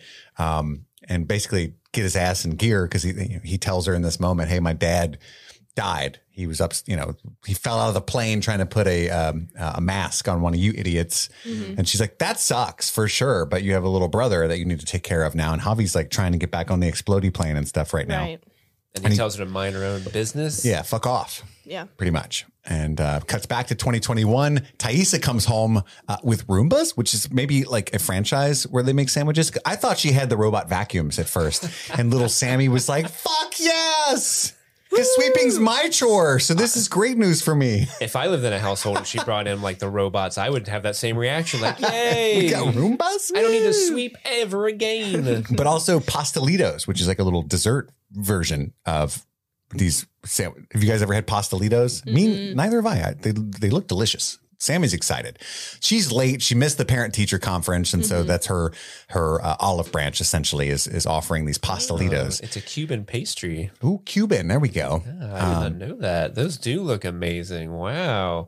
and basically get his ass in gear, because he tells her in this moment, hey, my dad died. He was up, you know, he fell out of the plane trying to put a mask on one of you idiots. And she's like, that sucks for sure. But you have a little brother that you need to take care of now. And Javi's like trying to get back on the explodey plane and stuff right now. Right. And he tells her to mind her own business. Yeah. Fuck off. Yeah. Pretty much. And cuts back to 2021. Thaisa comes home with Roombas, which is maybe like a franchise where they make sandwiches. I thought she had the robot vacuums at first. And little Sammy was like, fuck yes. Because sweeping's my chore, so this is great news for me. If I lived in a household and she brought in like the robots, I would have that same reaction. Like, yay! We got Roombas? I don't need to sweep ever again. But also Pastelitos, which is like a little dessert version of these. Have you guys ever had Pastelitos? Me, neither have I. They look delicious. Sammy's excited. She's late. She missed the parent-teacher conference, and so that's her olive branch essentially is offering these Pastelitos. It's a Cuban pastry. Ooh, Cuban. There we go. I didn't know that. Those do look amazing. Wow.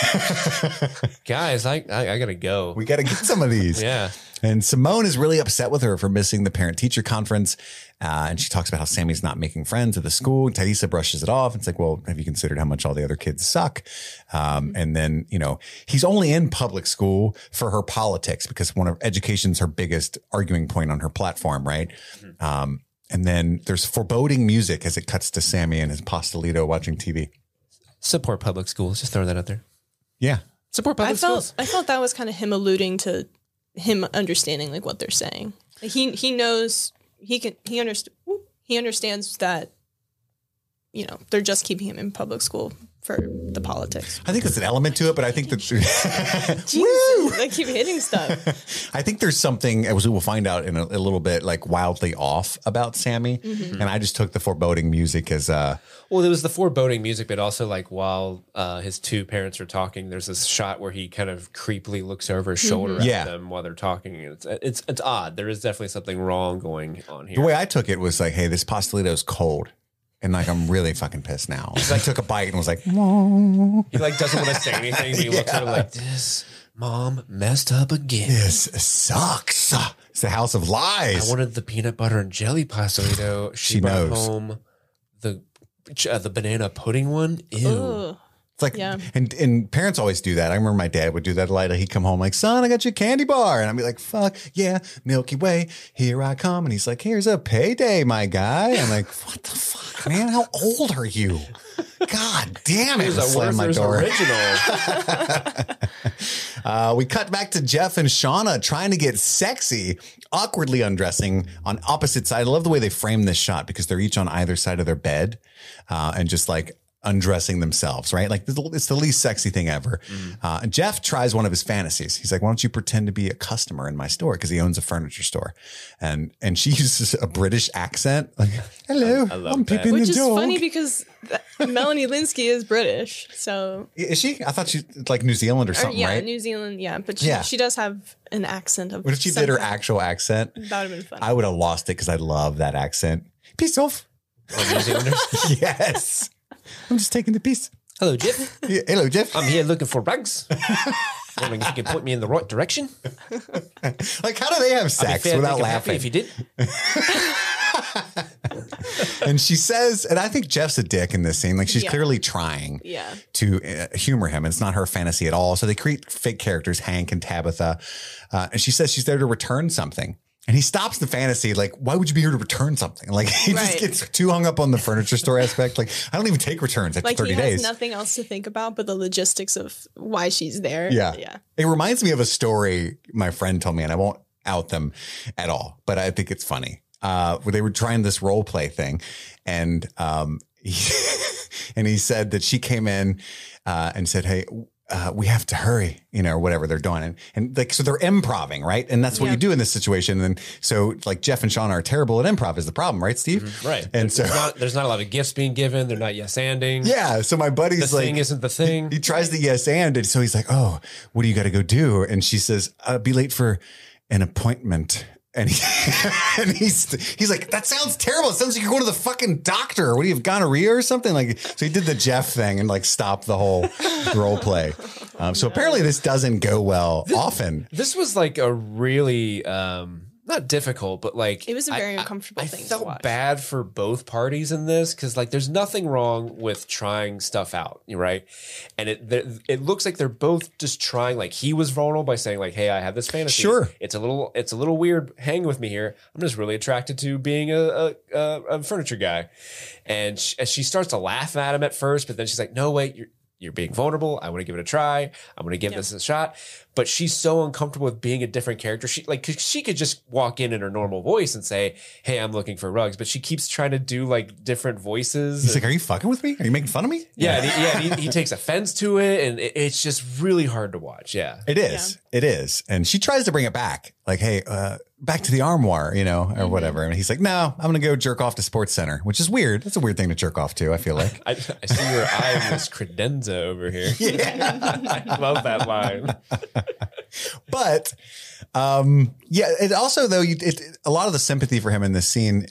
Guys, I gotta go. We got to get some of these. Yeah. And Simone is really upset with her for missing the parent-teacher conference. And she talks about how Sammy's not making friends at the school. And Thaisa brushes it off. It's like, well, have you considered how much all the other kids suck? And then, you know, he's only in public school for her politics, because one of education's her biggest arguing point on her platform, right? And then there's foreboding music as it cuts to Sammy and his Pastelito watching TV. Support public schools. Just throw that out there. Yeah. Support public schools. I felt that was kind of him alluding to him understanding like what they're saying. He knows he understands that, you know, they're just keeping him in public school for the politics. I think there's an element to it, but I think that Jesus, I keep hitting stuff. I think there's something, as we will find out in a little bit, like wildly off about Sammy. And I just took the foreboding music as well, there was the foreboding music, but also like while his two parents are talking, there's this shot where he kind of creepily looks over his shoulder at them while they're talking. It's odd. There is definitely something wrong going on here. The way I took it was like, hey, this Pastelito's cold. And like, I'm really fucking pissed now. I took a bite and was like, whoa. He like doesn't want to say anything. But he looks at her like, this mom messed up again. This sucks. It's the house of lies. I wanted the peanut butter and jelly pastelito. She brought knows. home the banana pudding one. Ew. Ugh. It's like, and parents always do that. I remember my dad would do that a lot. He'd come home like, son, I got you a candy bar. And I'd be like, fuck yeah, Milky Way, here I come. And he's like, here's a payday, my guy. I'm like, what the fuck, man? How old are you? God damn it. It was a Slam my door. original. We cut back to Jeff and Shauna trying to get sexy, awkwardly undressing on opposite sides. I love the way they frame this shot, because they're each on either side of their bed, and just like undressing themselves, right? Like it's the least sexy thing ever. And Jeff tries one of his fantasies. He's like, why don't you pretend to be a customer in my store? Because he owns a furniture store. And she uses a British accent. Like, hello, I'm peeping Which the is dog. funny because Melanie Linsky is British. So Is she? I thought she's like New Zealand or something, yeah, right? New Zealand. Yeah. But Yeah. she does have an accent of What if she did her some kind. actual accent? That would have been fun. I would have lost it because I love that accent. Peace off. New Zealanders. Yes. I'm just taking the piece. Hello, Jeff. Yeah, hello, Jeff. I'm here looking for rugs. Wondering if you can point me in the right direction. Like, how do they have I'd be sex fair without dinkum happy laughing? if you did. And she says, and I think Jeff's a dick in this scene. Like, she's Yeah. clearly trying Yeah. to humor him. And it's not her fantasy at all. So they create fake characters, Hank and Tabitha. And she says she's there to return something. And he stops the fantasy. Like, why would you be here to return something? Like, he just Right. gets too hung up on the furniture store aspect. Like, I don't even take returns after Like 30 he days. has nothing else to think about but the logistics of why she's there. Yeah. Yeah. It reminds me of a story my friend told me, and I won't out them at all, but I think it's funny. Where they were trying this role play thing, and he said that she came in and said, "Hey, we have to hurry," or whatever they're doing, and like so they're improving, right? And that's what Yeah. you do in this situation. And so like Jeff and Sean are terrible at improv is the problem, right, Steve? Right. And so There's not a lot of gifts being given. They're not yes-anding. yeah, so my buddy's The like, thing isn't the thing. He tries the yes and so he's like, "Oh, what do you got to go do?" And she says, "I'll be late for an appointment." And, he's like, "That sounds terrible. It sounds like you're going to the fucking doctor. What do you have, gonorrhea or something?" Like, so he did the Jeff thing and like stopped the whole role play. So apparently this doesn't go well often. This was like a really not difficult, but like It was a very uncomfortable thing to I felt watch. bad for both parties in this because like there's nothing wrong with trying stuff out, right? And it looks like they're both just trying. Like he was vulnerable by saying like, "Hey, I have this fantasy. Sure. it's a little weird. Hang with me here. I'm just really attracted to being a furniture guy." And she starts to laugh at him at first, but then she's like, "No, wait, you're being vulnerable. I want to give it a try. I'm going to give this a shot." But she's so uncomfortable with being a different character. She could just walk in her normal voice and say, "Hey, I'm looking for rugs." But she keeps trying to do like different voices. He's like, "Are you fucking with me? Are you making fun of me?" And he takes offense to it. And it's just really hard to watch. Yeah. It is. It is. And she tries to bring it back. Like, "Hey, back to the armoire, or whatever." And he's like, "No, I'm going to go jerk off to Sports Center," which is weird. That's a weird thing to jerk off to, I feel like. I see your eye was credenza over here. Yeah. I love that line. But it also though a lot of the sympathy for him in this scene.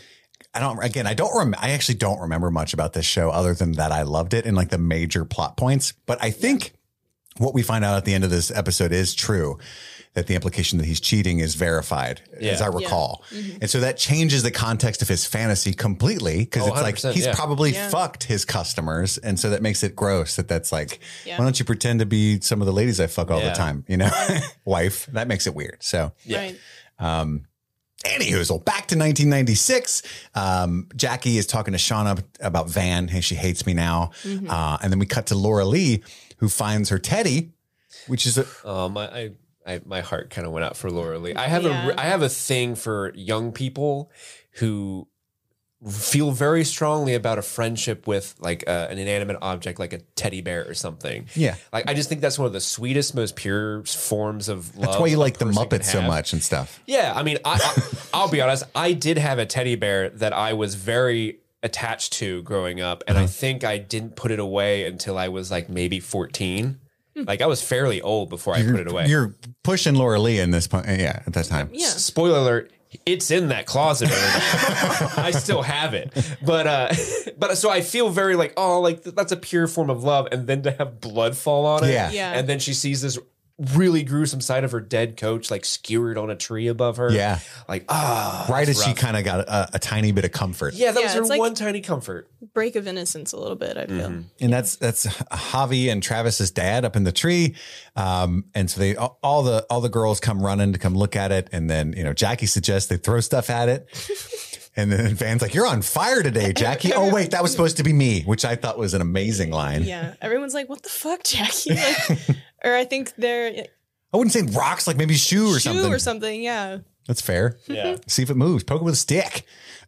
I actually don't remember much about this show other than that I loved it and like the major plot points. But I think what we find out at the end of this episode is true, that the implication that he's cheating is verified, as I recall. And so that changes the context of his fantasy completely because it's like he's probably fucked his customers. And so that makes it gross that's like, why don't you pretend to be some of the ladies I fuck all the time, wife? That makes it weird. So, Right. Anywho, back to 1996. Jackie is talking to Shauna about Van. Hey, she hates me now. And then we cut to Laura Lee, who finds her teddy, which is my heart kind of went out for Laura Lee. I have a thing for young people who feel very strongly about a friendship with like an inanimate object, like a teddy bear or something. Yeah. Like I just think that's one of the sweetest, most pure forms of love. That's why you like the a person Muppets can so have. much and stuff. Yeah. I mean, I'll be honest. I did have a teddy bear that I was very attached to growing up. And I think I didn't put it away until I was like maybe 14. Like I was fairly old before I put it away. You're pushing Laura Lee in this point. Yeah, at that time. Yeah. Spoiler alert, it's in that closet. I still have it. But so I feel very like, that's a pure form of love. And then to have blood fall on it. Yeah. And then she sees this really gruesome side of her dead coach, like skewered on a tree above her. Yeah. Like, right as she kind of got a tiny bit of comfort. Yeah, that was it's her like one tiny comfort. break of innocence a little bit, I feel. And that's Javi and Travis's dad up in the tree. And so they all the girls come running to come look at it. And then, Jackie suggests they throw stuff at it. And then Van's like, "You're on fire today, Jackie." Oh, wait, that was supposed to be me, which I thought was an amazing line. Yeah. Everyone's like, "What the fuck, Jackie?" Like, or I think they're I wouldn't say rocks, like maybe shoe or something. Yeah. That's fair. Yeah. See if it moves. Poke it with a stick.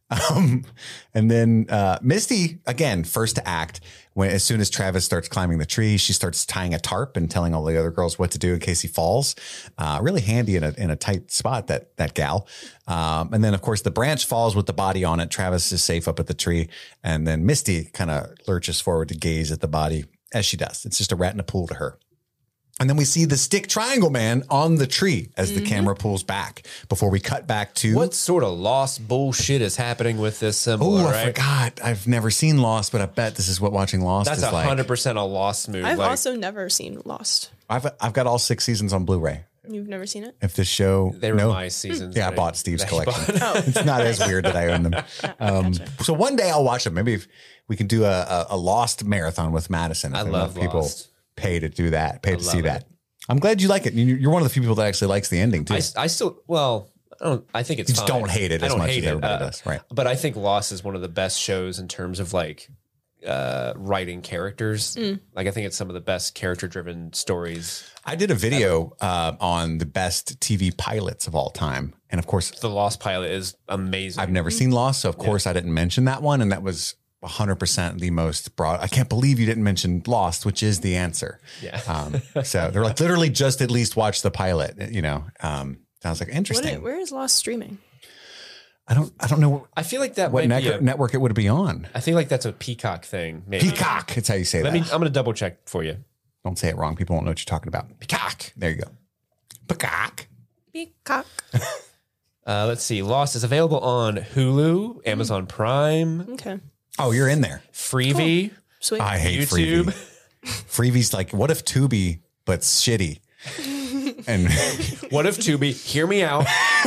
And then Misty, again, first to act. As soon as Travis starts climbing the tree, she starts tying a tarp and telling all the other girls what to do in case he falls. Really handy in a tight spot, that gal. And then, of course, the branch falls with the body on it. Travis is safe up at the tree. And then Misty kind of lurches forward to gaze at the body, as she does. It's just a rat in a pool to her. And then we see the stick triangle man on the tree as the camera pulls back before we cut back to... What sort of Lost bullshit is happening with this symbol? Oh, right? I forgot. I've never seen Lost, but I bet this is what watching Lost That's is like. 100% a Lost move. I've also never seen Lost. I've got all 6 seasons on Blu-ray. You've never seen it? If this show... They were my seasons. Yeah, I right? bought Steve's That collection. you bought. It's not as weird that I own them. Gotcha. So one day I'll watch them. Maybe if we can do a Lost marathon with Madison. I If love enough people Lost. pay to do that, pay to see love that. it. I'm glad you like it. You're one of the few people that actually likes the ending too. I still, well, I think it's You just fine. don't hate it I as don't much hate as it, everybody does, right? But I think Lost is one of the best shows in terms of like writing characters. Like I think it's some of the best character driven stories. I did a video on the best TV pilots of all time. And of course, The Lost pilot is amazing. I've never seen Lost. So of course I didn't mention that one. And that was 100% the most broad. I can't believe you didn't mention Lost, which is the answer. Yeah. So they're like literally just at least watch the pilot, you know. Sounds like interesting. Where is Lost streaming? I don't know I feel like that what might be network it would be on. I think like that's a Peacock thing. Maybe. Peacock. It's how you say that. I'm going to double check for you. Don't say it wrong. People won't know what you're talking about. Peacock. There you go. Peacock. Peacock. Let's see. Lost is available on Hulu, Amazon Prime, Okay. Oh, you're in there. Freevee, Sweet. I hate YouTube. Freevee. Freevie's like, what if Tubi, but shitty? And What if Tubi? Hear me out.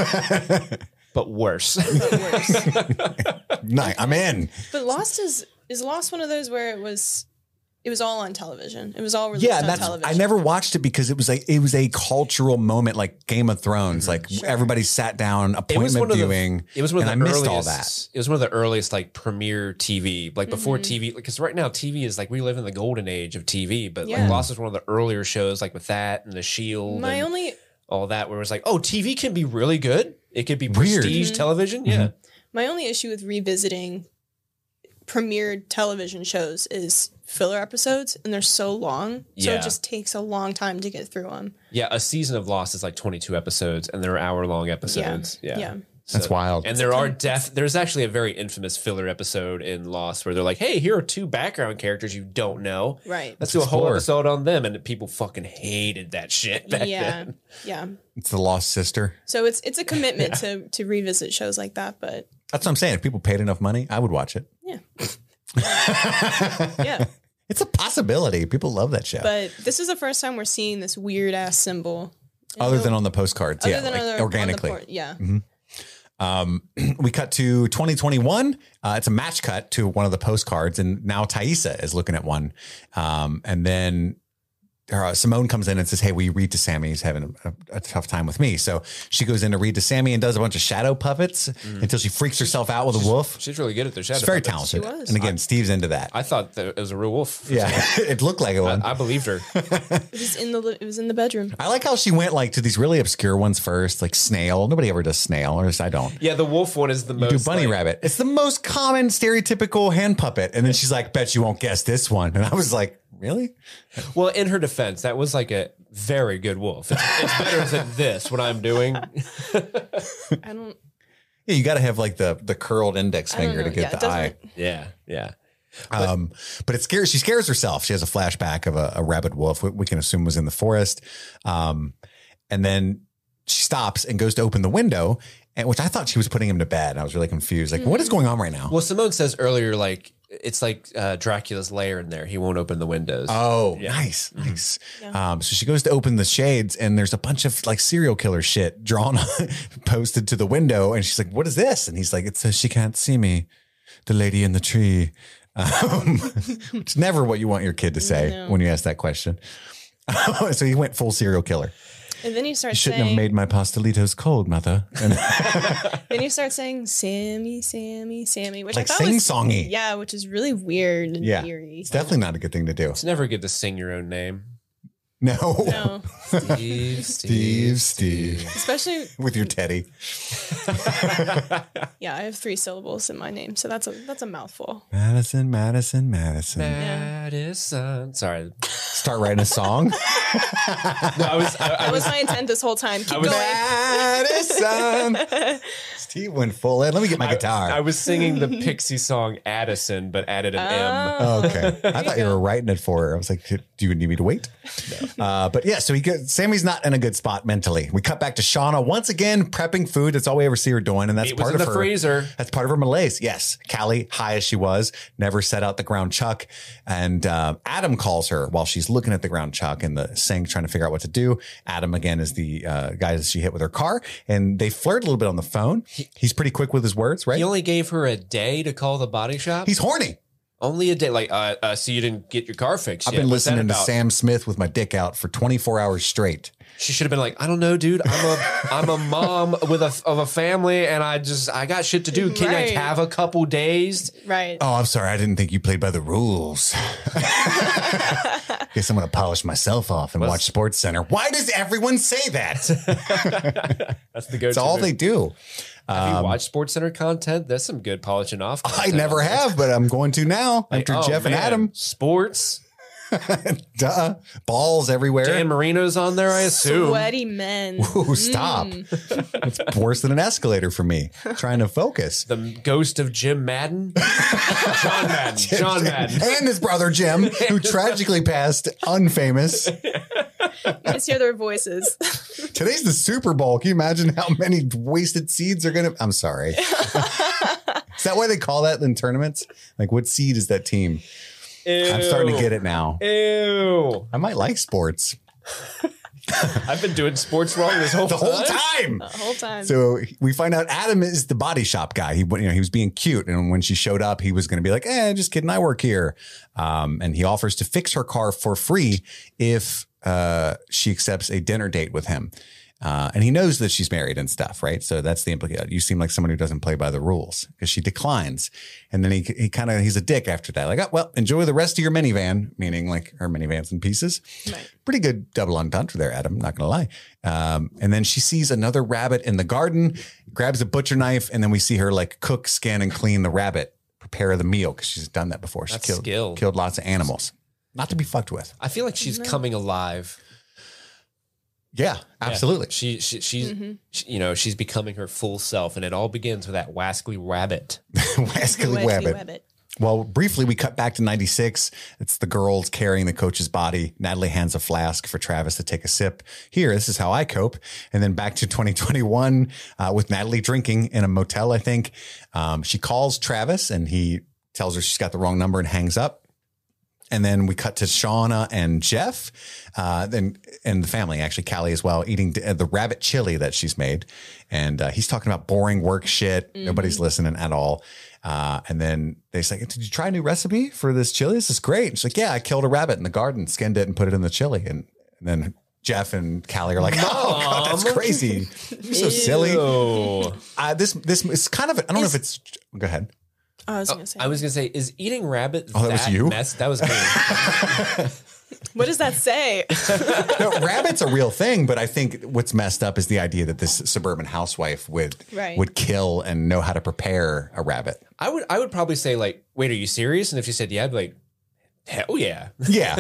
But worse. no, I'm in. But Lost is Lost one of those where it was all on television. It was all released Yeah, on that's. television. I never watched it because it was a cultural moment like Game of Thrones. Like everybody sat down, appointment viewing. It was one of and the I earliest. missed all that. It was one of the earliest like premiere TV, like before TV. Because right now TV is like we live in the golden age of TV. But Yeah. like Lost is one of the earlier shows, like with that and The Shield. My and only all that, where it was like, oh, TV can be really good. It could be Weird. prestige television. Yeah. My only issue with revisiting premiered television shows is filler episodes, and they're so long. So Yeah. it just takes a long time to get through them. Yeah. A season of Lost is like 22 episodes, and they're hour-long episodes. Yeah. That's wild. And there's actually a very infamous filler episode in Lost where they're like, hey, here are 2 background characters you don't know. Right. Let's do a whole explore. episode on them. And people fucking hated that shit back Yeah. then. Yeah. It's the Lost Sister. So it's a commitment to revisit shows like that, but That's what I'm saying. If people paid enough money, I would watch it. yeah. Yeah. It's a possibility. People love that show. But this is the first time we're seeing this weird ass symbol. Other than on the postcards. Other Yeah, than like on the organically. yeah. We cut to 2021. It's a match cut to one of the postcards, and now Thaisa is looking at one. And then Simone comes in and says, hey, will you read to Sammy? He's having a tough time with me. So she goes in to read to Sammy and does a bunch of shadow puppets until she freaks herself out with a wolf. She's really good at their shadow. She's very puppets. talented. She was. And again, Steve's into that. I thought that it was a real wolf. Yeah, it looked like it one. I believed her. It was in the bedroom. I like how she went like to these really obscure ones first, like snail. Nobody ever does snail, or at least I don't. Yeah, the wolf one is the most. Do bunny like- rabbit. It's the most common stereotypical hand puppet. And then she's like, bet you won't guess this one. And I was like, really? Well, in her defense, that was like a very good wolf. It's better than this, what I'm doing. I don't Yeah, you got to have like the curled index I don't finger to know. get Yeah, it the eye. Yeah, yeah. But it scares. She scares herself. She has a flashback of a rabid wolf. We can assume was in the forest. And then she stops and goes to open the window, and which I thought she was putting him to bed. I was really confused. Like, what is going on right now? Well, Simone says earlier, like, it's like Dracula's lair in there. He won't open the windows. Oh, Yeah. nice. So she goes to open the shades, and there's a bunch of like serial killer shit drawn, posted to the window. And she's like, what is this? And he's like, it says she can't see me. The lady in the tree. It's never what you want your kid to say when you ask that question. So he went full serial killer. And then he starts Shouldn't saying, have made my pastelitos cold, mother. And then he starts saying, Sammy, Sammy, Sammy, which like I thought was sing-songy. Yeah, which is really weird and Yeah, eerie. it's definitely not a good thing to do. It's never good to sing your own name. No. Steve. Especially With your teddy. yeah, I have 3 syllables in my name, so that's a mouthful. Madison. Madison. Sorry. Start writing a song. That was my intent this whole time. Keep going. Madison. Steve went full in. Let me get my guitar. I was singing the Pixie song Addison, but added an M. Oh, okay. I thought you were writing it for her. I was like, do you need me to wait? No. But yeah, so Sammy's not in a good spot mentally. We cut back to Shauna once again prepping food. That's all we ever see her doing, and that's It part was of in the her freezer. That's part of her malaise. Yes, Callie, high as she was, never set out the ground chuck, and Adam calls her while she's looking at the ground chuck in the sink, trying to figure out what to do. Adam again is the guy that she hit with her car, and they flirt a little bit on the phone. He's pretty quick with his words, right? He only gave her a day to call the body shop. He's horny. Only a day. Like, so you didn't get your car fixed I've yet. been What's that listening to about? Sam Smith with my dick out for 24 hours straight. She should have been like, I don't know, dude. I'm a mom of a family, and I got shit to do. Can I Right. have a couple days? Right. Oh, I'm sorry. I didn't think you played by the rules. Guess I'm going to polish myself off and watch Sports Center. Why does everyone say that? That's the go-to. It's all move. they do. Have you watched Sports Center content? That's some good polishing off. I content never on there. have, but I'm going to now Like, after oh, Jeff and man. Adam. Sports. Duh. Balls everywhere. Dan Marino's on there, I assume. Sweaty men. Ooh, stop. It's worse than an escalator for me. Trying to focus. The ghost of Jim Madden. John Madden. And his brother Jim, who tragically passed unfamous. Let's hear their voices. Today's the Super Bowl. Can you imagine how many wasted seeds are going to... I'm sorry. Is that why they call that in tournaments? Like, what seed is that team? Ew. I'm starting to get it now. Ew. I might like sports. I've been doing sports wrong this whole The whole time. The whole time. So we find out Adam is the body shop guy. He was being cute. And when she showed up, he was going to be like, just kidding. I work here. And he offers to fix her car for free if she accepts a dinner date with him. And he knows that she's married and stuff, right? So that's the implication. You seem like someone who doesn't play by the rules because she declines. And then he's a dick after that. Like, oh, well, enjoy the rest of your minivan, meaning like her minivan's in pieces. Right. Pretty good double entendre there, Adam. Not going to lie. And then she sees another rabbit in the garden, grabs a butcher knife, and then we see her like cook, skin, and clean the rabbit, prepare the meal because she's done that before. She That's skill. killed lots of animals. Not to be fucked with. I feel like she's coming alive. Yeah, absolutely. Yeah. She's becoming her full self, and it all begins with that wascally rabbit. Wascally Wabbit. Well, briefly, we cut back to 96. It's the girls carrying the coach's body. Natalie hands a flask for Travis to take a sip. Here, this is how I cope. And then back to 2021 with Natalie drinking in a motel, I think. She calls Travis, and he tells her she's got the wrong number and hangs up. And then we cut to Shauna and Jeff, and the family, actually, Callie as well, eating the rabbit chili that she's made. And he's talking about boring work shit. Mm-hmm. Nobody's listening at all. And then they say, did you try a new recipe for this chili? This is great. And she's like, yeah, I killed a rabbit in the garden, skinned it and put it in the chili. And then Jeff and Callie are like, oh, God, that's crazy. You're so silly. This is kind of, I don't know if it's, go ahead. I was going to say, is eating rabbit that was you? That was me. what does that say? No, rabbit's a real thing, but I think what's messed up is the idea that this suburban housewife would kill and know how to prepare a rabbit. I would probably say like, wait, are you serious? And if she said yeah, I'd be like, hell yeah. Yeah.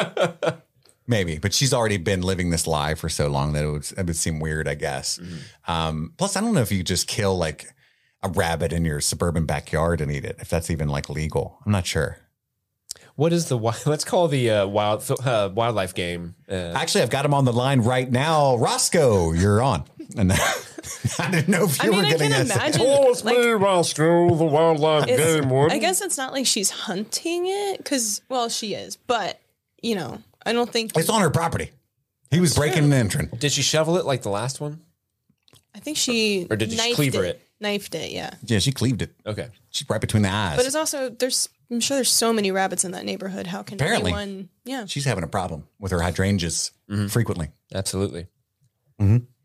Maybe, but she's already been living this lie for so long that it would seem weird, I guess. Mm-hmm. Plus, I don't know if you just kill like a rabbit in your suburban backyard and eat it, if that's even like legal. I'm not sure. What is let's call the wildlife game. Actually, I've got him on the line right now. Roscoe, you're on. And I didn't know if you were getting I can us. imagine. Oh, it's me, Roscoe, the wildlife game one. I guess it's not like she's hunting it because, well, she is, but I don't think It's on her property. He was breaking and entering. Did she shovel it like the last one? I think she Or did she cleaver it? Knifed it, yeah. Yeah, she cleaved it. Okay. She's right between the eyes. But it's also I'm sure there's so many rabbits in that neighborhood. How can anyone? Yeah, she's having a problem with her hydrangeas frequently. Absolutely. Mm-hmm.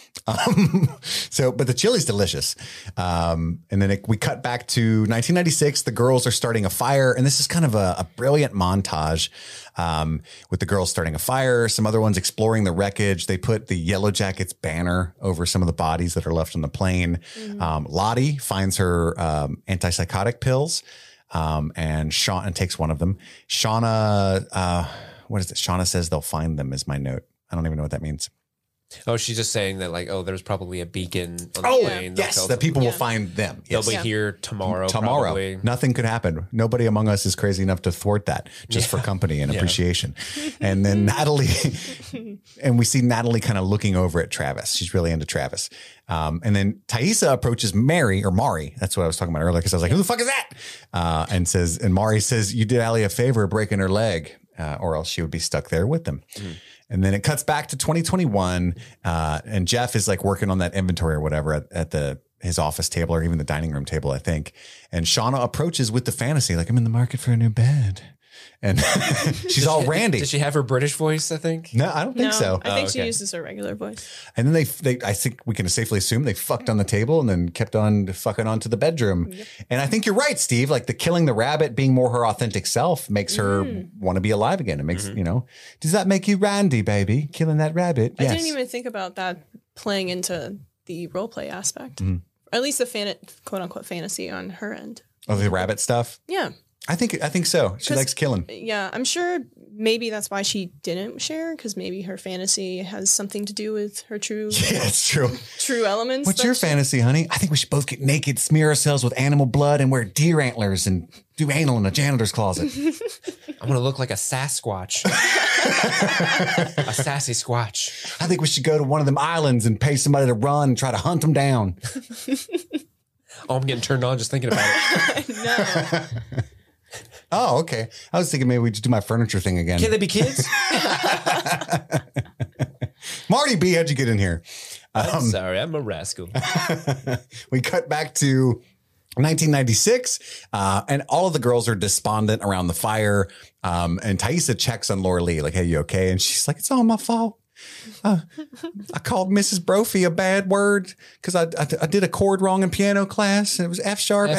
But the chili's delicious. And then we cut back to 1996. The girls are starting a fire, and this is kind of a brilliant montage with the girls starting a fire. Some other ones exploring the wreckage. They put the Yellow Jackets banner over some of the bodies that are left on the plane. Lottie finds her antipsychotic pills, and takes one of them. Shauna, what is it? Shauna says they'll find them is my note. I don't even know what that means. Oh, she's just saying that like, there's probably a beacon on the plane. Yes, that people will find them. They'll be here tomorrow. Probably. Nothing could happen. Nobody among us is crazy enough to thwart that just for company and appreciation. And then Natalie, and we see Natalie kind of looking over at Travis. She's really into Travis. And then Taissa approaches Mari. That's what I was talking about earlier, because I was like, who the fuck is that? And Mari says, you did Allie a favor breaking her leg, or else she would be stuck there with them. And then it cuts back to 2021, and Jeff is like working on that inventory or whatever at his office table, or even the dining room table, I think. And Shauna approaches with the fantasy, like, I'm in the market for a new bed. And she's all randy. Does she have her British voice, I think? No, I don't think so. I think she uses her regular voice. And then I think we can safely assume they fucked on the table and then kept on fucking onto the bedroom. Yep. And I think you're right, Steve. Like the killing the rabbit, being more her authentic self, makes her want to be alive again. It makes, does that make you randy, baby? Killing that rabbit? I didn't even think about that playing into the role play aspect. Or at least the quote unquote fantasy on her end. Oh, the rabbit stuff? Yeah. I think so. She likes killing. Yeah, I'm sure maybe that's why she didn't share, because maybe her fantasy has something to do with her true. Yeah, it's true. True elements. What's your fantasy, honey? I think we should both get naked, smear ourselves with animal blood, and wear deer antlers and do anal in a janitor's closet. I'm gonna look like a Sasquatch, a sassy squatch. I think we should go to one of them islands and pay somebody to run and try to hunt them down. Oh, I'm getting turned on just thinking about it. No. Oh, okay. I was thinking maybe we just do my furniture thing again. Can they be kids? Marty B, how'd you get in here? I'm sorry, I'm a rascal. We cut back to 1996, and all of the girls are despondent around the fire. And Taissa checks on Laura Lee, like, hey, you okay? And she's like, it's all my fault. I called Mrs. Brophy a bad word because I did a chord wrong in piano class, and it was F sharp.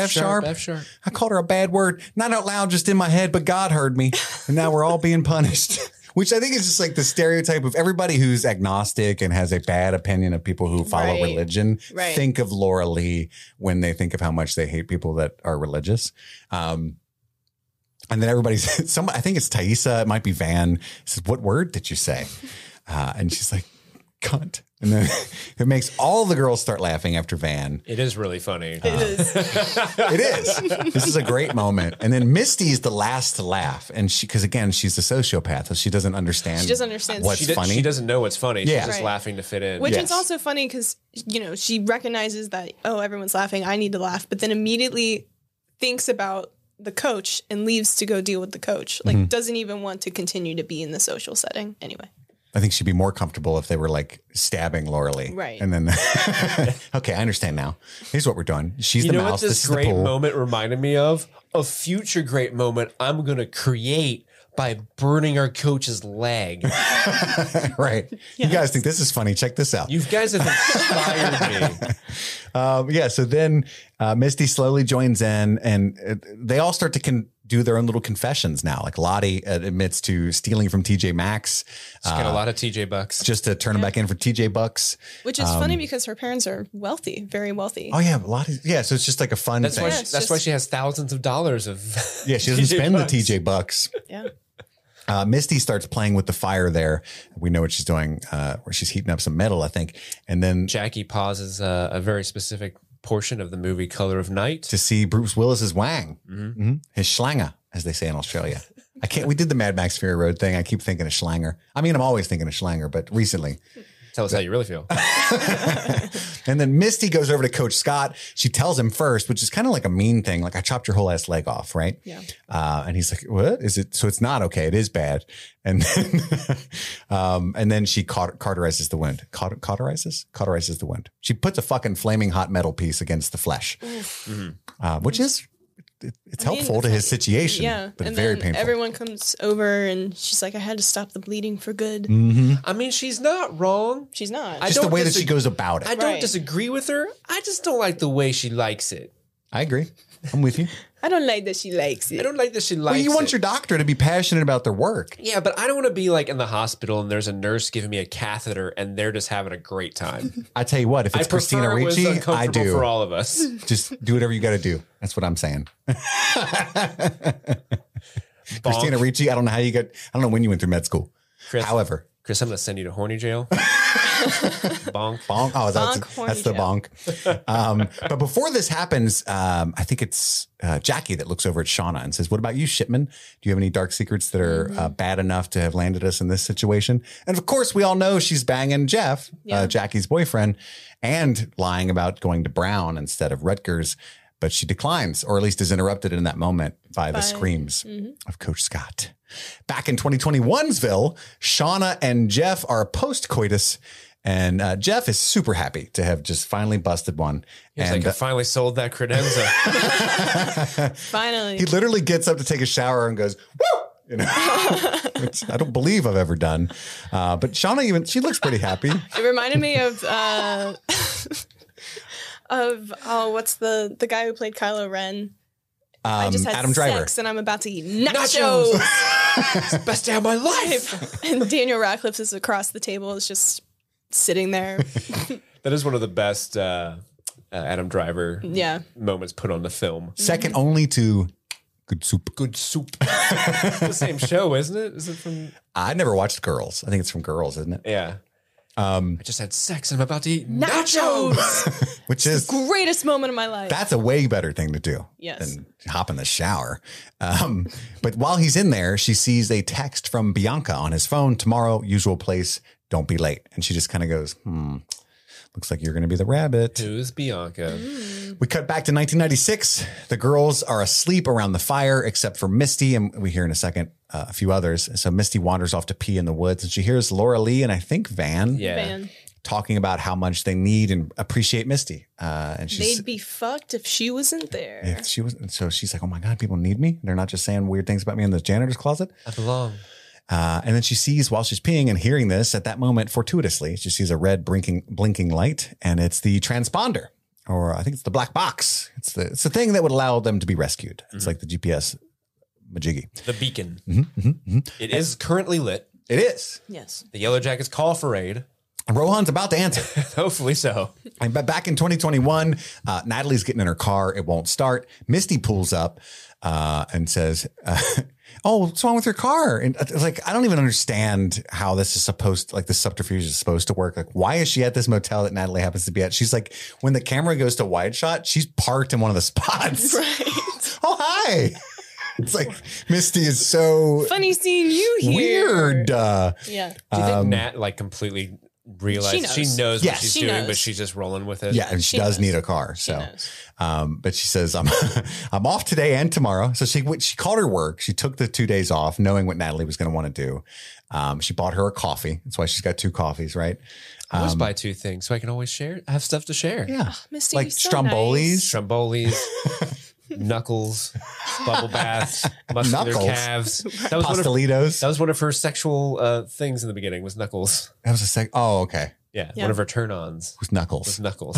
I called her a bad word, not out loud, just in my head, but God heard me, and now we're all being punished. Which I think is just like the stereotype of everybody who's agnostic and has a bad opinion of people who follow religion. Right. Think of Laura Lee when they think of how much they hate people that are religious. And then everybody's, I think it's Taissa, it might be Van, says, what word did you say? And she's like, cunt. And then it makes all the girls start laughing after Van. It is really funny. It is. It is. This is a great moment. And then Misty's the last to laugh. And because again, she's a sociopath, so she doesn't understand. She doesn't understand what's funny. She doesn't know what's funny. Yeah. She's just laughing to fit in. Which is also funny because, she recognizes that, everyone's laughing, I need to laugh, but then immediately thinks about the coach and leaves to go deal with the coach. Like, doesn't even want to continue to be in the social setting. Anyway. I think she'd be more comfortable if they were like stabbing Laura Lee. Right. And then, okay, I understand now. Here's what we're doing. She's the know mouse. What this is great the pool. moment reminded me of? A future great moment I'm going to create by burning our coach's leg. Right. Yes. You guys think this is funny? Check this out. You guys have inspired me. So then Misty slowly joins in, and they all start to do their own little confessions now. Like Lottie admits to stealing from TJ Maxx. She's got a lot of TJ bucks. Just to turn them back in for TJ bucks. Which is funny because her parents are wealthy, very wealthy. Oh yeah, Lottie. Yeah, so it's just like a fun thing. That's why she has thousands of dollars of Yeah, she doesn't spend the TJ bucks. Yeah. Misty starts playing with the fire there. We know what she's doing, where she's heating up some metal, I think. And then Jackie pauses a very specific portion of the movie Color of Night to see Bruce Willis's wang, his schlanger, as they say in Australia. We did the Mad Max Fury Road thing. I keep thinking of schlanger. I mean, I'm always thinking of schlanger, but recently. Tell us how you really feel. And then Misty goes over to Coach Scott. She tells him first, which is kind of like a mean thing. Like, I chopped your whole ass leg off, right? Yeah. And he's like, what is it? So it's not okay. It is bad. And then she cauterizes the wound. Cauterizes the wound. She puts a fucking flaming hot metal piece against the flesh, which is it's helpful to his situation. Yeah. But and very then painful. everyone comes over and she's like, I had to stop the bleeding for good. I mean, she's not wrong. She's not. Just the way that she goes about it. I don't Right. disagree with her. I just don't like the way she likes it. I agree. I'm with you. I don't like that she likes I it. don't like that she likes Well, you want it. your doctor to be passionate about their work. Yeah, but I don't want to be like in the hospital and there's a nurse giving me a catheter and they're just having a great time. I tell you what, if I it's prefer Christina it was Ricci, I uncomfortable do. for all of us. Just do whatever you got to do. That's what I'm saying. Christina Ricci, I don't know how you got, I don't know when you went through med school. Chris, However, Chris, I'm going to send you to horny jail. Bonk. bonk. Oh, Bonk, that's the horny bonk. But before this happens, I think it's Jackie that looks over at Shauna and says, what about you, Shipman? Do you have any dark secrets that are bad enough to have landed us in this situation? And of course, we all know she's banging Jeff, Jackie's boyfriend, and lying about going to Brown instead of Rutgers. But she declines, or at least is interrupted in that moment by the screams of Coach Scott. Back in 2021'sville, Shauna and Jeff are post-coitus, and Jeff is super happy to have just finally busted one. He's And like, I finally sold that credenza. Finally. he literally gets up to take a shower and goes, woo! You know, which I don't believe I've ever done. But Shauna she looks pretty happy. It reminded me of what's the guy who played Kylo Ren? I just had Adam Driver. sex and I'm about to eat nachos. It's the best day of my life. And Daniel Radcliffe is across the table, is just sitting there. That is one of the best Adam Driver moments put on the film. Second only to Good Soup. Good Soup. It's the same show, isn't it? Is it from? I never watched Girls. I think it's from Girls, isn't it? Yeah. I just had sex and I'm about to eat nachos. Which is Greatest moment of my life. that's a way better thing to do Yes. than hop in the shower. But while he's in there, she sees a text from Bianca on his phone. Tomorrow, usual place. Don't be late. And she just kind of goes, looks like you're going to be the rabbit. Who's Bianca? We cut back to 1996. The girls are asleep around the fire, except for Misty, and we hear in a second a few others. So Misty wanders off to pee in the woods, and she hears Laura Lee and I think Van Man, talking about how much they need and appreciate Misty. And she's they'd be fucked if she wasn't there. if she was, so she's like, "Oh my god, people need me. They're not just saying weird things about me in the janitor's closet." I belong. And then she sees while she's peeing and hearing this at that moment, fortuitously, she sees a red blinking light, and it's the transponder, or I think it's the black box. It's the thing that would allow them to be rescued. It's like the GPS majiggy. The beacon. It is currently lit. It is. Yes. The Yellow Jackets call for aid. And Rohan's about to answer. Hopefully so. And back in 2021, Natalie's getting in her car. It won't start. Misty pulls up and says, oh, what's wrong with your car? And it's like, I don't even understand how this is this subterfuge is supposed to work. Like, why is she at this motel that Natalie happens to be at? She's like, when the camera goes to wide shot, she's parked in one of the spots. Right. Oh, hi. It's like, Misty is so Funny seeing you here. weird. Yeah. Do you think Nat completely realized She knows. what Yes. she's She doing, knows. but she's just rolling with it? Yeah, and she does need a car. So, knows. but she says, I'm off today and tomorrow. So she called her work. She took the 2 days off, knowing what Natalie was going to want to do. She bought her a coffee. That's why she's got 2 coffees, right? I always buy 2 things so I can always share. I have stuff to share. Yeah, Misty, like you're so Strombolis. Strombolis, knuckles, bubble baths, muscular Knuckles? calves. That was Pastelitos. that was one of her sexual things in the beginning. Was knuckles? That was a sec. Oh, okay. Yeah, Yeah. one of her turn-ons With Knuckles. was knuckles.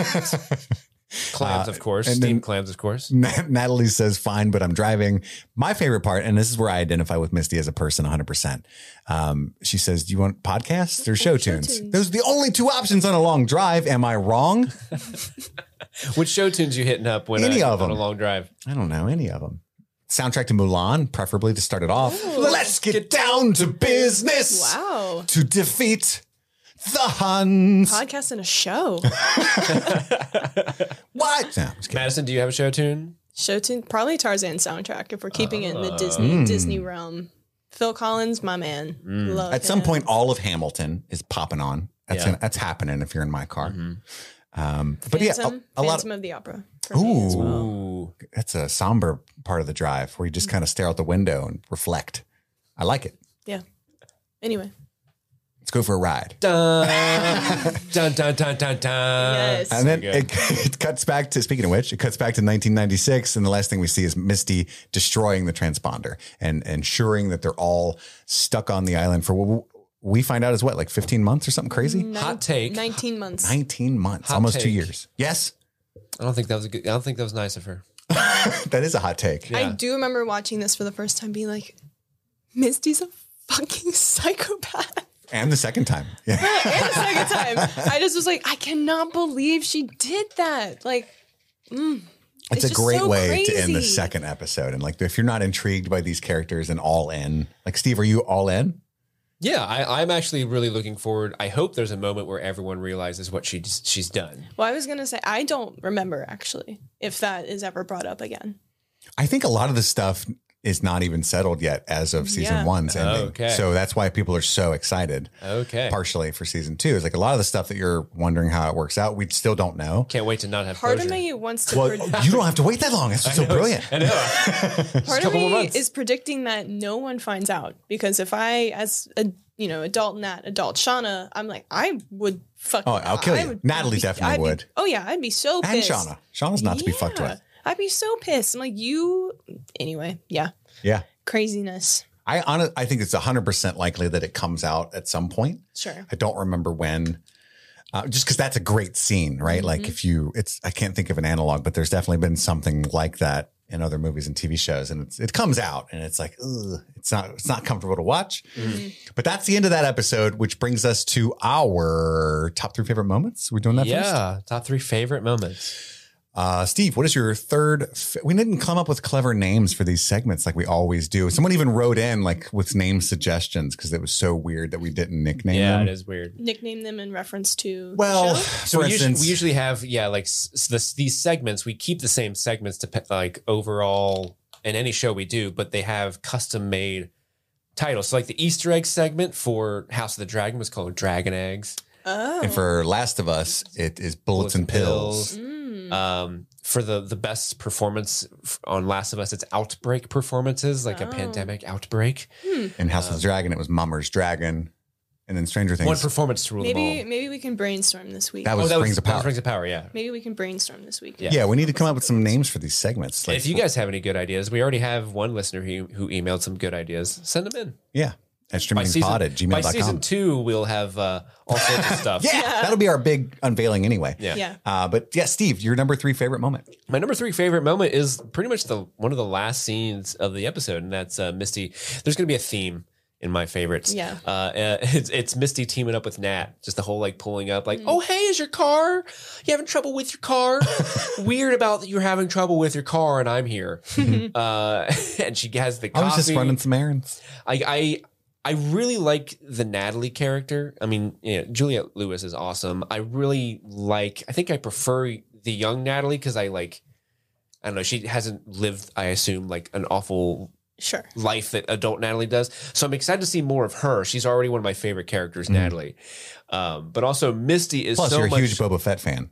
Clams, of course. and Steamed then- clams, of course. Natalie says, fine, but I'm driving. My favorite part, and this is where I identify with Misty as a person 100%. She says, do you want podcasts or show tunes? Those are the only 2 options on a long drive. Am I wrong? Which show tunes you hitting up when Any of on them. a long drive? I don't know any of them. Soundtrack to Mulan, preferably to start it off. Let's get down to business. Wow. To defeat the Huns. Podcast and a show. What? No, I'm just kidding. Madison, do you have a show tune? Show tune, probably Tarzan soundtrack if we're keeping it in the Disney realm. Phil Collins, my man. Love At some him. point, all of Hamilton is popping on. That's Yeah. that's happening if you're in my car. But Phantom, yeah, a lot. Phantom of the Opera. For me as well. Ooh. That's a somber part of the drive where you just kind of stare out the window and reflect. I like it. Yeah. Anyway. Let's go for a ride. Dun, dun, dun, dun, dun, dun. Yes. And then it cuts back to, speaking of which, it cuts back to 1996. And the last thing we see is Misty destroying the transponder and ensuring that they're all stuck on the island for what we find out is what, like 15 months or something crazy? Hot take. 19 months. 19 months, Hot almost take. 2 years. Yes. I don't think that was nice of her. That is a hot take. I do remember watching this for the first time being like, Misty's a fucking psychopath. And the second time. Yeah. And the second time. I just was like, I cannot believe she did that. Like, It's a just great so way to end the crazy. second episode. And like, if you're not intrigued by these characters and all in, like Steve, are you all in? Yeah, I'm actually really looking forward. I hope there's a moment where everyone realizes what she's done. well, I was going to say, I don't remember actually if that is ever brought up again. I think a lot of the stuff is not even settled yet as of season Yeah. one's ending. Okay. So that's why people are so excited. Okay. Partially for season two. It's like a lot of the stuff that you're wondering how it works out, we still don't know. Can't wait to not have Part closure. of me wants to. Well, you don't have to wait that long. It's so brilliant. I know. Part of couple more me months. is predicting that no one finds out because if I, as a adult Nat, adult Shauna, I'm like, I would fuck. Oh, I'll kill I you. would Natalie be- definitely I'd be- would. Oh yeah, I'd be so And pissed. Shauna. Shauna's not to be fucked with. I'd be so pissed. I'm like, you. Anyway, yeah, Yeah. craziness. I think it's 100% likely that it comes out at some point. Sure. I don't remember when. Just because that's a great scene, right? Like I can't think of an analog, but there's definitely been something like that in other movies and TV shows, and it comes out, and it's like, ugh, it's not comfortable to watch. But that's the end of that episode, which brings us to our top 3 favorite moments. We're doing that first. Yeah, top 3 favorite moments. Steve, what is your third? We didn't come up with clever names for these segments like we always do. Someone even wrote in like with name suggestions because it was so weird that we didn't nickname Yeah, them. it is weird. Nickname them in reference to. Well, the show? So for we instance, usually have these segments. We keep the same segments to like overall in any show we do, but they have custom made titles. So like the Easter egg segment for House of the Dragon was called Dragon Eggs. and for Last of Us, it is Bullets and Pills. For the best performance on Last of Us, it's outbreak performances, like a pandemic outbreak. In House of the Dragon, it was Mummer's Dragon. And then Stranger Things. One performance to rule them all. Maybe we can brainstorm this week. that was Rings of that Power. was Rings of Power, yeah. Maybe we can brainstorm this week. Yeah. Yeah, we need to come up with some names for these segments. And if you guys have any good ideas, we already have one listener who emailed some good ideas. Send them in. yeah, at By streamingpod at by season gmail.com. 2, we'll have all sorts of stuff. Yeah, that'll be our big unveiling anyway. Yeah. But yeah, Steve, your number 3 favorite moment. My number 3 favorite moment is pretty much one of the last scenes of the episode, and that's Misty. There's going to be a theme in my favorites. Yeah. It's Misty teaming up with Nat. Just the whole like pulling up, like, oh, hey, is your car? You having trouble with your car? Weird about that you're having trouble with your car, and I'm here. And she has the coffee. I was just running some errands. I really like the Natalie character. I mean, Juliette Lewis is awesome. I think I prefer the young Natalie because I don't know, she hasn't lived, I assume, like an awful Sure. life that adult Natalie does. So I'm excited to see more of her. She's already one of my favorite characters, Natalie. But also Misty is Plus, so you're a much. huge Boba Fett fan.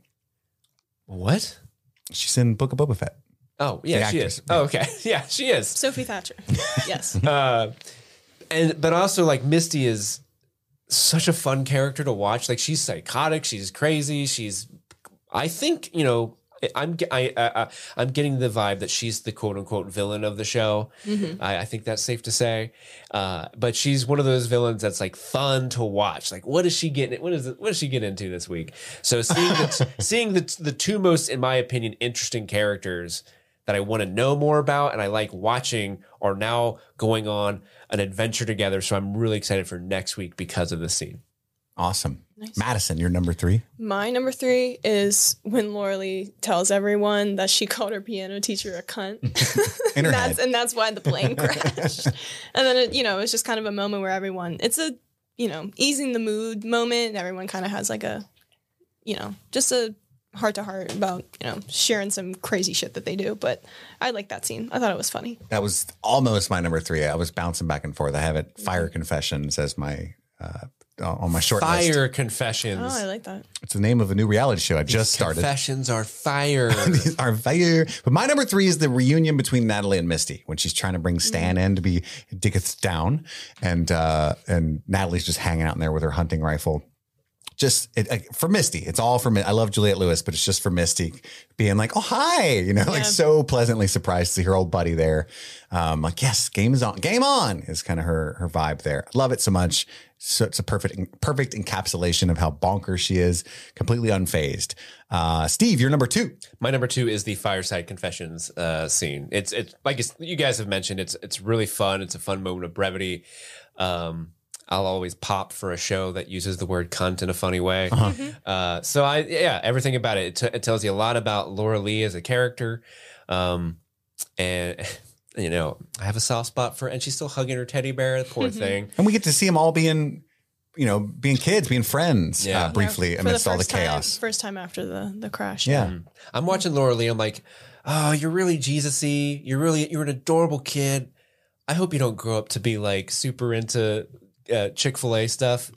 What? She's in Book of Boba Fett. Oh, yeah, The she actress. is. Oh, okay. Yeah, she is. Sophie Thatcher. Yes. But also like Misty is such a fun character to watch. Like she's psychotic, she's crazy, I think, I'm getting the vibe that she's the quote unquote villain of the show. I think that's safe to say. But she's one of those villains that's like fun to watch. Like, what is she getting? What is she getting into this week? So seeing the two most, in my opinion, interesting characters that I want to know more about and I like watching are now going on an adventure together. So I'm really excited for next week because of this scene. Awesome. Madison, your number 3. My number 3 is when Laura Lee tells everyone that she called her piano teacher a cunt. In her head. That's why the plane crashed. And then, it's just kind of a moment where it's a, easing the mood moment. Everyone kind of has like a, just a heart to heart about, sharing some crazy shit that they do. But I like that scene. I thought it was funny. That was almost my number 3. I was bouncing back and forth. I have it Fire Confessions as my on my short list. Fire Confessions. Oh, I like that. It's the name of a new reality show I just started. Confessions are fire. These are fire. But my number 3 is the reunion between Natalie and Misty when she's trying to bring Stan in to be Dicketh down, and Natalie's just hanging out in there with her hunting rifle. Just for Misty, it's all for me. I love Juliette Lewis, but it's just for Misty being like, "Oh, hi," like so pleasantly surprised to see her old buddy there. Like, yes, game is on. Game on is kind of her vibe there. I love it so much. So it's a perfect encapsulation of how bonkers she is, completely unfazed. Steve, you're number 2. My number 2 is the Fireside Confessions scene. It's like you guys have mentioned. It's really fun. It's a fun moment of brevity. I'll always pop for a show that uses the word cunt in a funny way. So everything about it. It tells you a lot about Laura Lee as a character. And I have a soft spot for, and she's still hugging her teddy bear, poor thing. And we get to see them all being kids, being friends briefly amidst all the chaos. First time after the crash. Yeah. I'm watching Laura Lee. I'm like, oh, you're really Jesus-y. You're an adorable kid. I hope you don't grow up to be like super into Chick-fil-A stuff.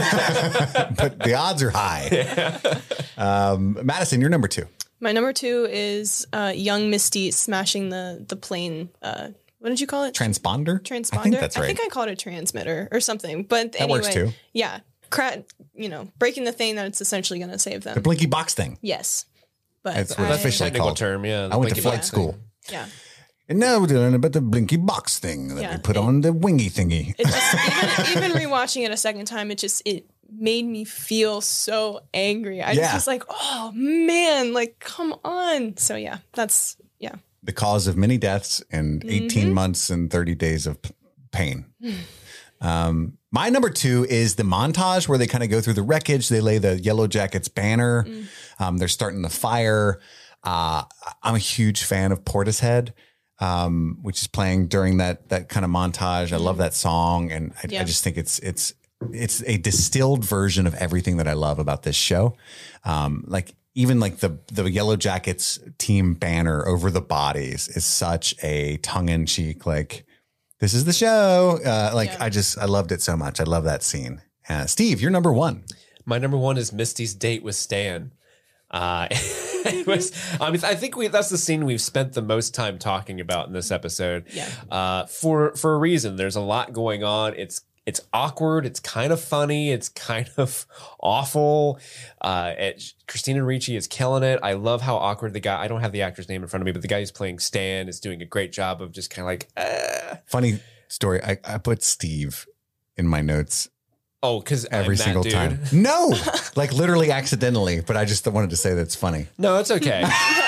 But the odds are high. Madison, you're number 2. My number 2 is young Misty smashing the plane. What did you call it? Transponder? Transponder? I think that's right. I think I called it transmitter or something. But that anyway, works too. Yeah. Breaking the thing that's essentially going to save them. The blinky box thing. Yes. But That's what it's officially called. Term, yeah. I went to flight school. Yeah. And now we're doing about the blinky box thing that we put on the wingy thingy. It just, even rewatching it a second time, it made me feel so angry. I was just like, oh man, like come on. So that's the cause of many deaths and 18 months and 30 days of pain. My number 2 is the montage where they kind of go through the wreckage. They lay the Yellow Jackets banner. They're starting the fire. I'm a huge fan of Portishead, which is playing during that kind of montage. I love that song. And I just think it's a distilled version of everything that I love about this show. Even the Yellow Jackets team banner over the bodies is such a tongue-in-cheek, like, this is the show. I loved it so much. I love that scene. Steve, you're number 1. My number 1 is Misty's date with Stan. I think that's the scene we've spent the most time talking about in this episode. Yeah. For a reason. There's a lot going on. It's awkward. It's kind of funny. It's kind of awful. Christina Ricci is killing it. I love how awkward the guy, I don't have the actor's name in front of me, but the guy who's playing Stan is doing a great job of just kind of like, Funny story. I put Steve in my notes. Oh, because every single time. No, like literally accidentally, but I just wanted to say that's funny. No, it's okay.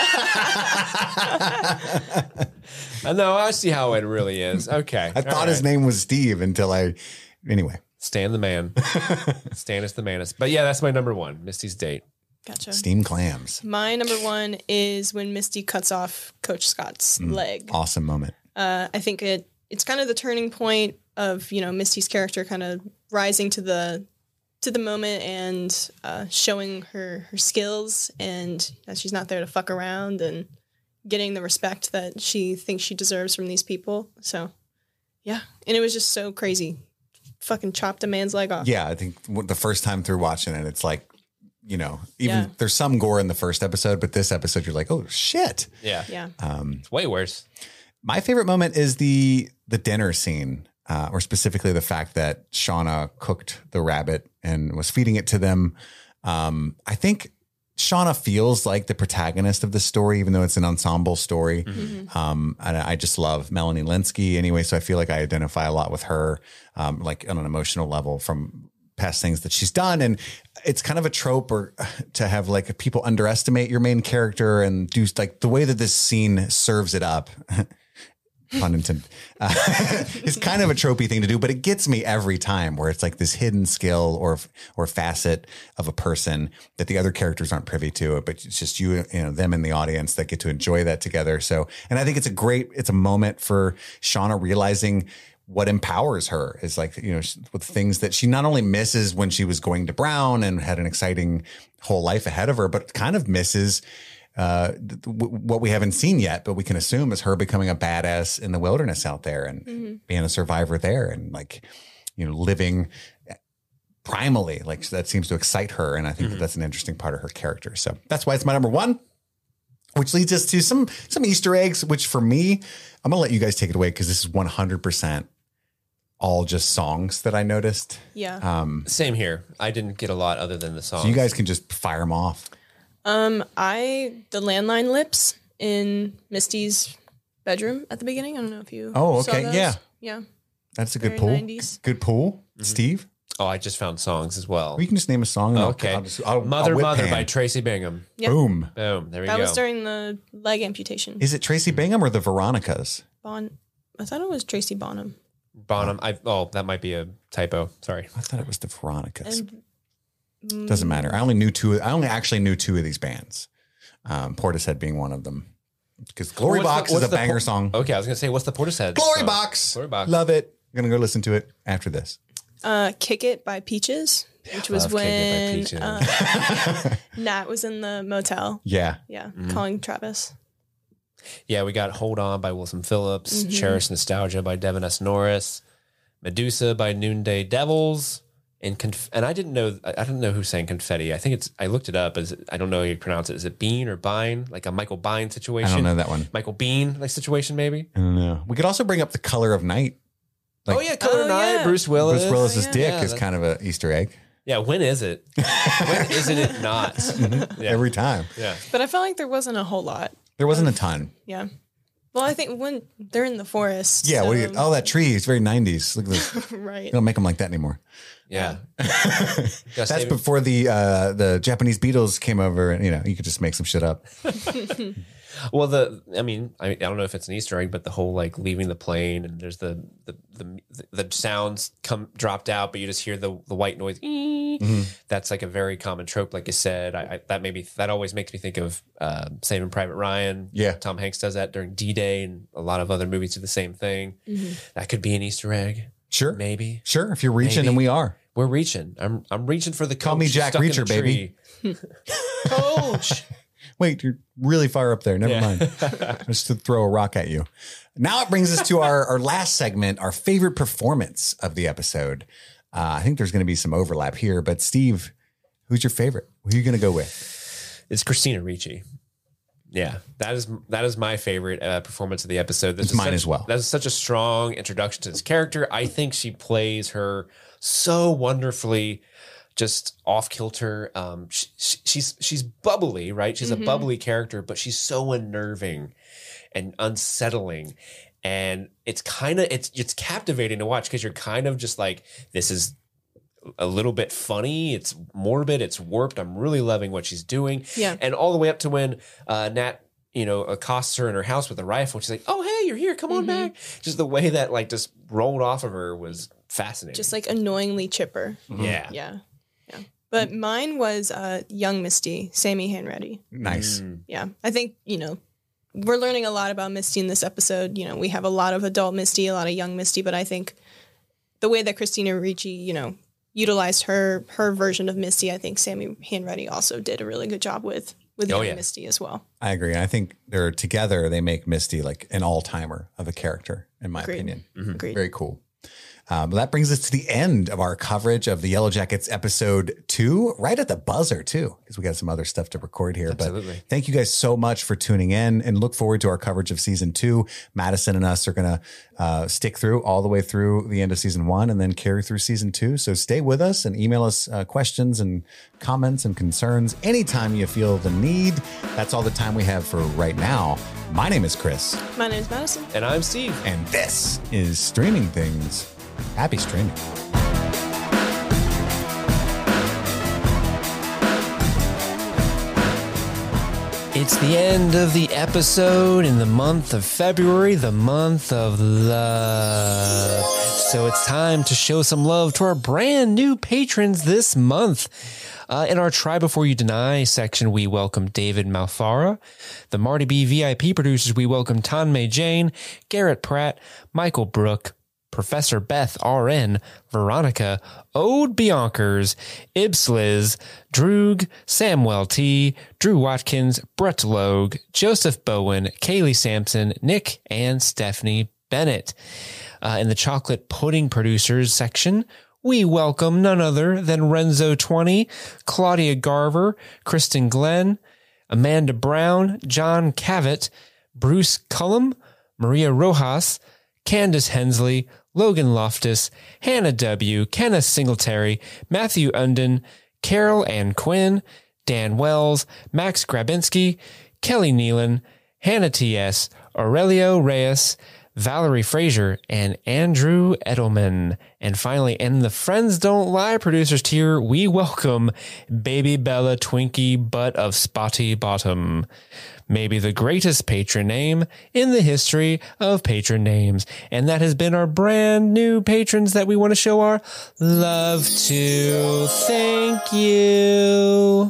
No, I see how it really is. Okay. I thought his name was Steve until anyway. Stan the man. Stan is the manest. But yeah, that's my number 1, Misty's date. Gotcha. Steamed clams. My number 1 is when Misty cuts off Coach Scott's leg. Awesome moment. I think it's kind of the turning point of, Misty's character kind of rising to the moment and showing her skills, and that she's not there to fuck around, and getting the respect that she thinks she deserves from these people. So, yeah. And it was just so crazy. Fucking chopped a man's leg off. Yeah, I think the first time through watching it, it's like, there's some gore in the first episode, but this episode, you're like, oh, shit. Yeah. Yeah. It's way worse. My favorite moment is the dinner scene. Or specifically the fact that Shauna cooked the rabbit and was feeding it to them. I think Shauna feels like the protagonist of the story, even though it's an ensemble story. And I just love Melanie Linsky anyway. So I feel like I identify a lot with her, like on an emotional level from past things that she's done. And it's kind of a trope to have like people underestimate your main character and do like the way that this scene serves it up. Pun intended. It's kind of a tropey thing to do, but it gets me every time where it's like this hidden skill or facet of a person that the other characters aren't privy to, but it's just them in the audience that get to enjoy that together. So, and I think it's a moment for Shauna realizing what empowers her is like, with things that she not only misses when she was going to Brown and had an exciting whole life ahead of her, but kind of misses what we haven't seen yet, but we can assume is her becoming a badass in the wilderness out there and being a survivor there and like, living primally, like that seems to excite her. And I think that that's an interesting part of her character. So that's why it's my number one, which leads us to some Easter eggs, which for me, I'm going to let you guys take it away because this is 100% all just songs that I noticed. Yeah. Same here. I didn't get a lot other than the songs. So you guys can just fire them off. The landline lips in Misty's bedroom at the beginning. I don't know if you Oh, saw okay. those. Yeah. Yeah. That's a good Very pull. 90s. Good pull. Steve? Oh, I just found songs as well. Or you can just name a song. And Okay. I'll Mother whip Mother pan. by Tracy Bingham. Yep. Boom. Boom. There we That go. was during the leg amputation. Is it Tracy Bingham or the Veronicas? I thought it was Tracy Bonham. Bonham. That might be a typo. Sorry. I thought it was the Veronicas. And Doesn't matter. I only actually knew two of these bands. Portishead being one of them. Because Glory Box is a banger song. Okay, I was going to say, what's the Portishead Glory song? Box. Glory Box. Love it. I'm going to go listen to it after this. Kick It by Peaches, which was Love Kick when It by Peaches. Nat was in the motel. Yeah. Yeah. Calling Travis. Yeah, we got Hold On by Wilson Phillips, Cherish Nostalgia by Devin S. Norris, Medusa by Noonday Devils, and I didn't know who sang Confetti. I think I looked it up. I don't know how you pronounce it. Is it Bean or Bine? Like a Michael Bine situation? I don't know that one. Michael Bean like situation maybe? I don't know. We could also bring up The Color of Night. Like- oh yeah, Color Oh, Night, yeah. Bruce Willis. Bruce Willis's dick Yeah, is that's- kind of an Easter egg. Yeah, when is it? When isn't it not? Yeah. Every time. Yeah. But I felt like there wasn't a whole lot. There wasn't a ton. Yeah. Well, I think when they're in the forest. Yeah. so- That tree is very 90s. Look at this. right. They don't make them like that anymore. Yeah. That's before the Japanese Beatles came over, and you could just make some shit up. Well, I don't know if it's an Easter egg, but the whole like leaving the plane and there's the sounds dropped out, but you just hear the white noise. That's like a very common trope, like you said. That always makes me think of Saving Private Ryan. Yeah. Tom Hanks does that during D-Day, and a lot of other movies do the same thing. That could be an Easter egg. Sure. Maybe. Sure. If you're reaching, Maybe. and we are. We're reaching. I'm reaching for the coach. Call me Jack stuck in the Reacher, baby. tree. Coach. Wait, you're really far up there. Never mind. Just to throw a rock at you. Now it brings us to our last segment, our favorite performance of the episode. I think there's going to be some overlap here, but Steve, who's your favorite? Who are you going to go with? It's Christina Ricci. Yeah, that is my favorite performance of the episode. It's mine as well. That is such a strong introduction to this character. I think she plays her so wonderfully, just off kilter. She's bubbly, right? She's a bubbly character, but she's so unnerving and unsettling. And it's captivating to watch because you're kind of just like, this is a little bit funny. It's morbid. It's warped. I'm really loving what she's doing. Yeah. And all the way up to when Nat, accosts her in her house with a rifle. She's like, "Oh, hey, you're here. Come on back." Just the way that like just rolled off of her was fascinating. Just like annoyingly chipper. Yeah. Yeah. Yeah. But mine was young Misty, Sammy Hanratty. Nice. Yeah. I think, we're learning a lot about Misty in this episode. We have a lot of adult Misty, a lot of young Misty, but I think the way that Christina Ricci, utilized her version of Misty, I think Sammy Hanratty also did a really good job with young Misty as well. I agree. I think they're together. They make Misty like an all-timer of a character, in my opinion. Agreed. Very cool. Well, that brings us to the end of our coverage of the Yellow Jackets episode 2, right at the buzzer too, because we got some other stuff to record here. Absolutely. But thank you guys so much for tuning in, and look forward to our coverage of season 2. Madison and us are going to stick through all the way through the end of season 1 and then carry through season 2. So stay with us and email us questions and comments and concerns anytime you feel the need. That's all the time we have for right now. My name is Chris, My name is Madison. And I'm Steve. and this is Streaming Things. Happy streaming. It's the end of the episode in the month of February, the month of love. So it's time to show some love to our brand new patrons this month. In our Try Before You Deny section, we welcome David Malfara. The Marty B VIP producers, we welcome Tanmay Jane, Garrett Pratt, Michael Brook, Professor Beth RN, Veronica, Ode Biankers, Ibsliz, Droog, Samuel T, Drew Watkins, Brett Logue, Joseph Bowen, Kaylee Sampson, Nick, and Stephanie Bennett. In the chocolate pudding producers section, we welcome none other than Renzo20, Claudia Garver, Kristen Glenn, Amanda Brown, John Cavett, Bruce Cullum, Maria Rojas, Candace Hensley, Logan Loftus, Hannah W., Kenneth Singletary, Matthew Unden, Carol Ann Quinn, Dan Wells, Max Grabinski, Kelly Nealon, Hannah T.S., Aurelio Reyes, Valerie Frazier, and Andrew Edelman. And finally, in the Friends Don't Lie producers tier, we welcome Baby Bella Twinkie Butt of Spotty Bottom. Maybe the greatest patron name in the history of patron names. And that has been our brand new patrons that we want to show our love to. Thank you.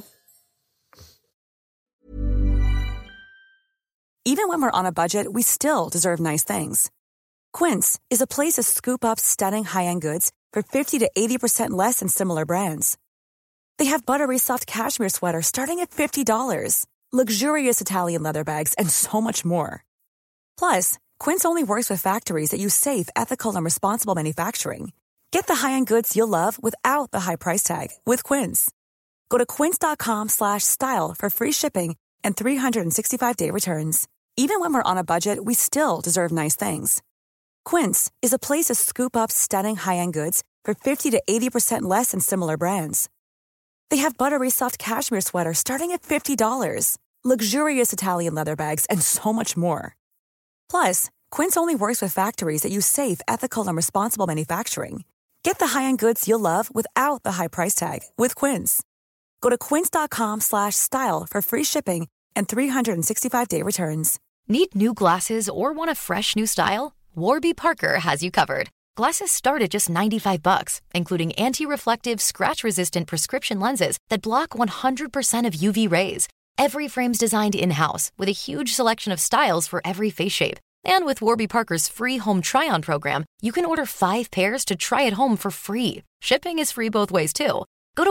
Even when we're on a budget, we still deserve nice things. Quince is a place to scoop up stunning high-end goods for 50 to 80% less than similar brands. They have buttery soft cashmere sweaters starting at $50, luxurious Italian leather bags, and so much more. Plus, Quince only works with factories that use safe, ethical, and responsible manufacturing. Get the high-end goods you'll love without the high price tag with Quince. Go to quince.com/style for free shipping and 365-day returns. Even when we're on a budget, we still deserve nice things. Quince is a place to scoop up stunning high-end goods for 50 to 80% less than similar brands. They have buttery soft cashmere sweaters starting at $50, luxurious Italian leather bags, and so much more. Plus, Quince only works with factories that use safe, ethical, and responsible manufacturing. Get the high-end goods you'll love without the high price tag with Quince. Go to quince.com/style for free shipping and 365-day returns. Need new glasses or want a fresh new style? Warby Parker has you covered. Glasses start at just $95, including anti-reflective, scratch-resistant prescription lenses that block 100% of UV rays. Every frame's designed in-house with a huge selection of styles for every face shape. And with Warby Parker's free home try-on program, you can order 5 pairs to try at home for free. Shipping is free both ways, too. Go to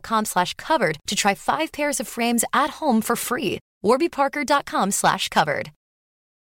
warbyparker.com/covered to try 5 pairs of frames at home for free. warbyparker.com/covered.